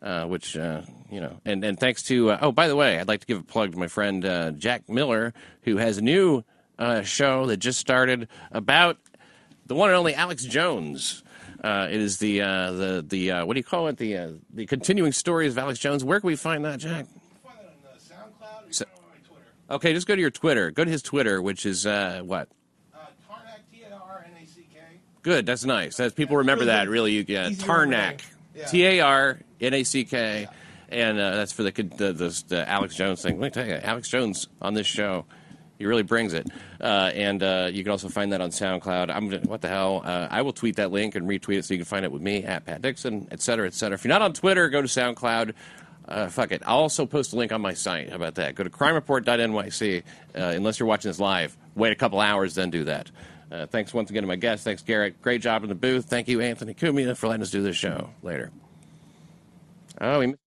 And thanks to, by the way, I'd like to give a plug to my friend Jack Miller, who has a new show that just started about the one and only Alex Jones. It is the what do you call it? The continuing stories of Alex Jones. Where can we find that, Jack? You can find it on SoundCloud or on my Twitter. Okay, just go to your Twitter. Go to his Twitter, which is what? Tarnack, T-A-R-N-A-C-K. Good, that's nice. People remember that, really. Tarnack. Yeah. Tarnack, and that's for the Alex Jones thing. Let me tell you, Alex Jones on this show, He really brings it. And you can also find that on SoundCloud. What the hell? I will tweet that link and retweet it so you can find it with me, at Pat Dixon, et cetera, et cetera. If you're not on Twitter, go to SoundCloud. Fuck it. I'll also post a link on my site. How about that? Go to crimereport.nyc. Unless you're watching this live, wait a couple hours, then do that. Thanks once again to my guests. Thanks, Garrett. Great job in the booth. Thank you, Anthony Cumia, for letting us do this show. Later. Oh, we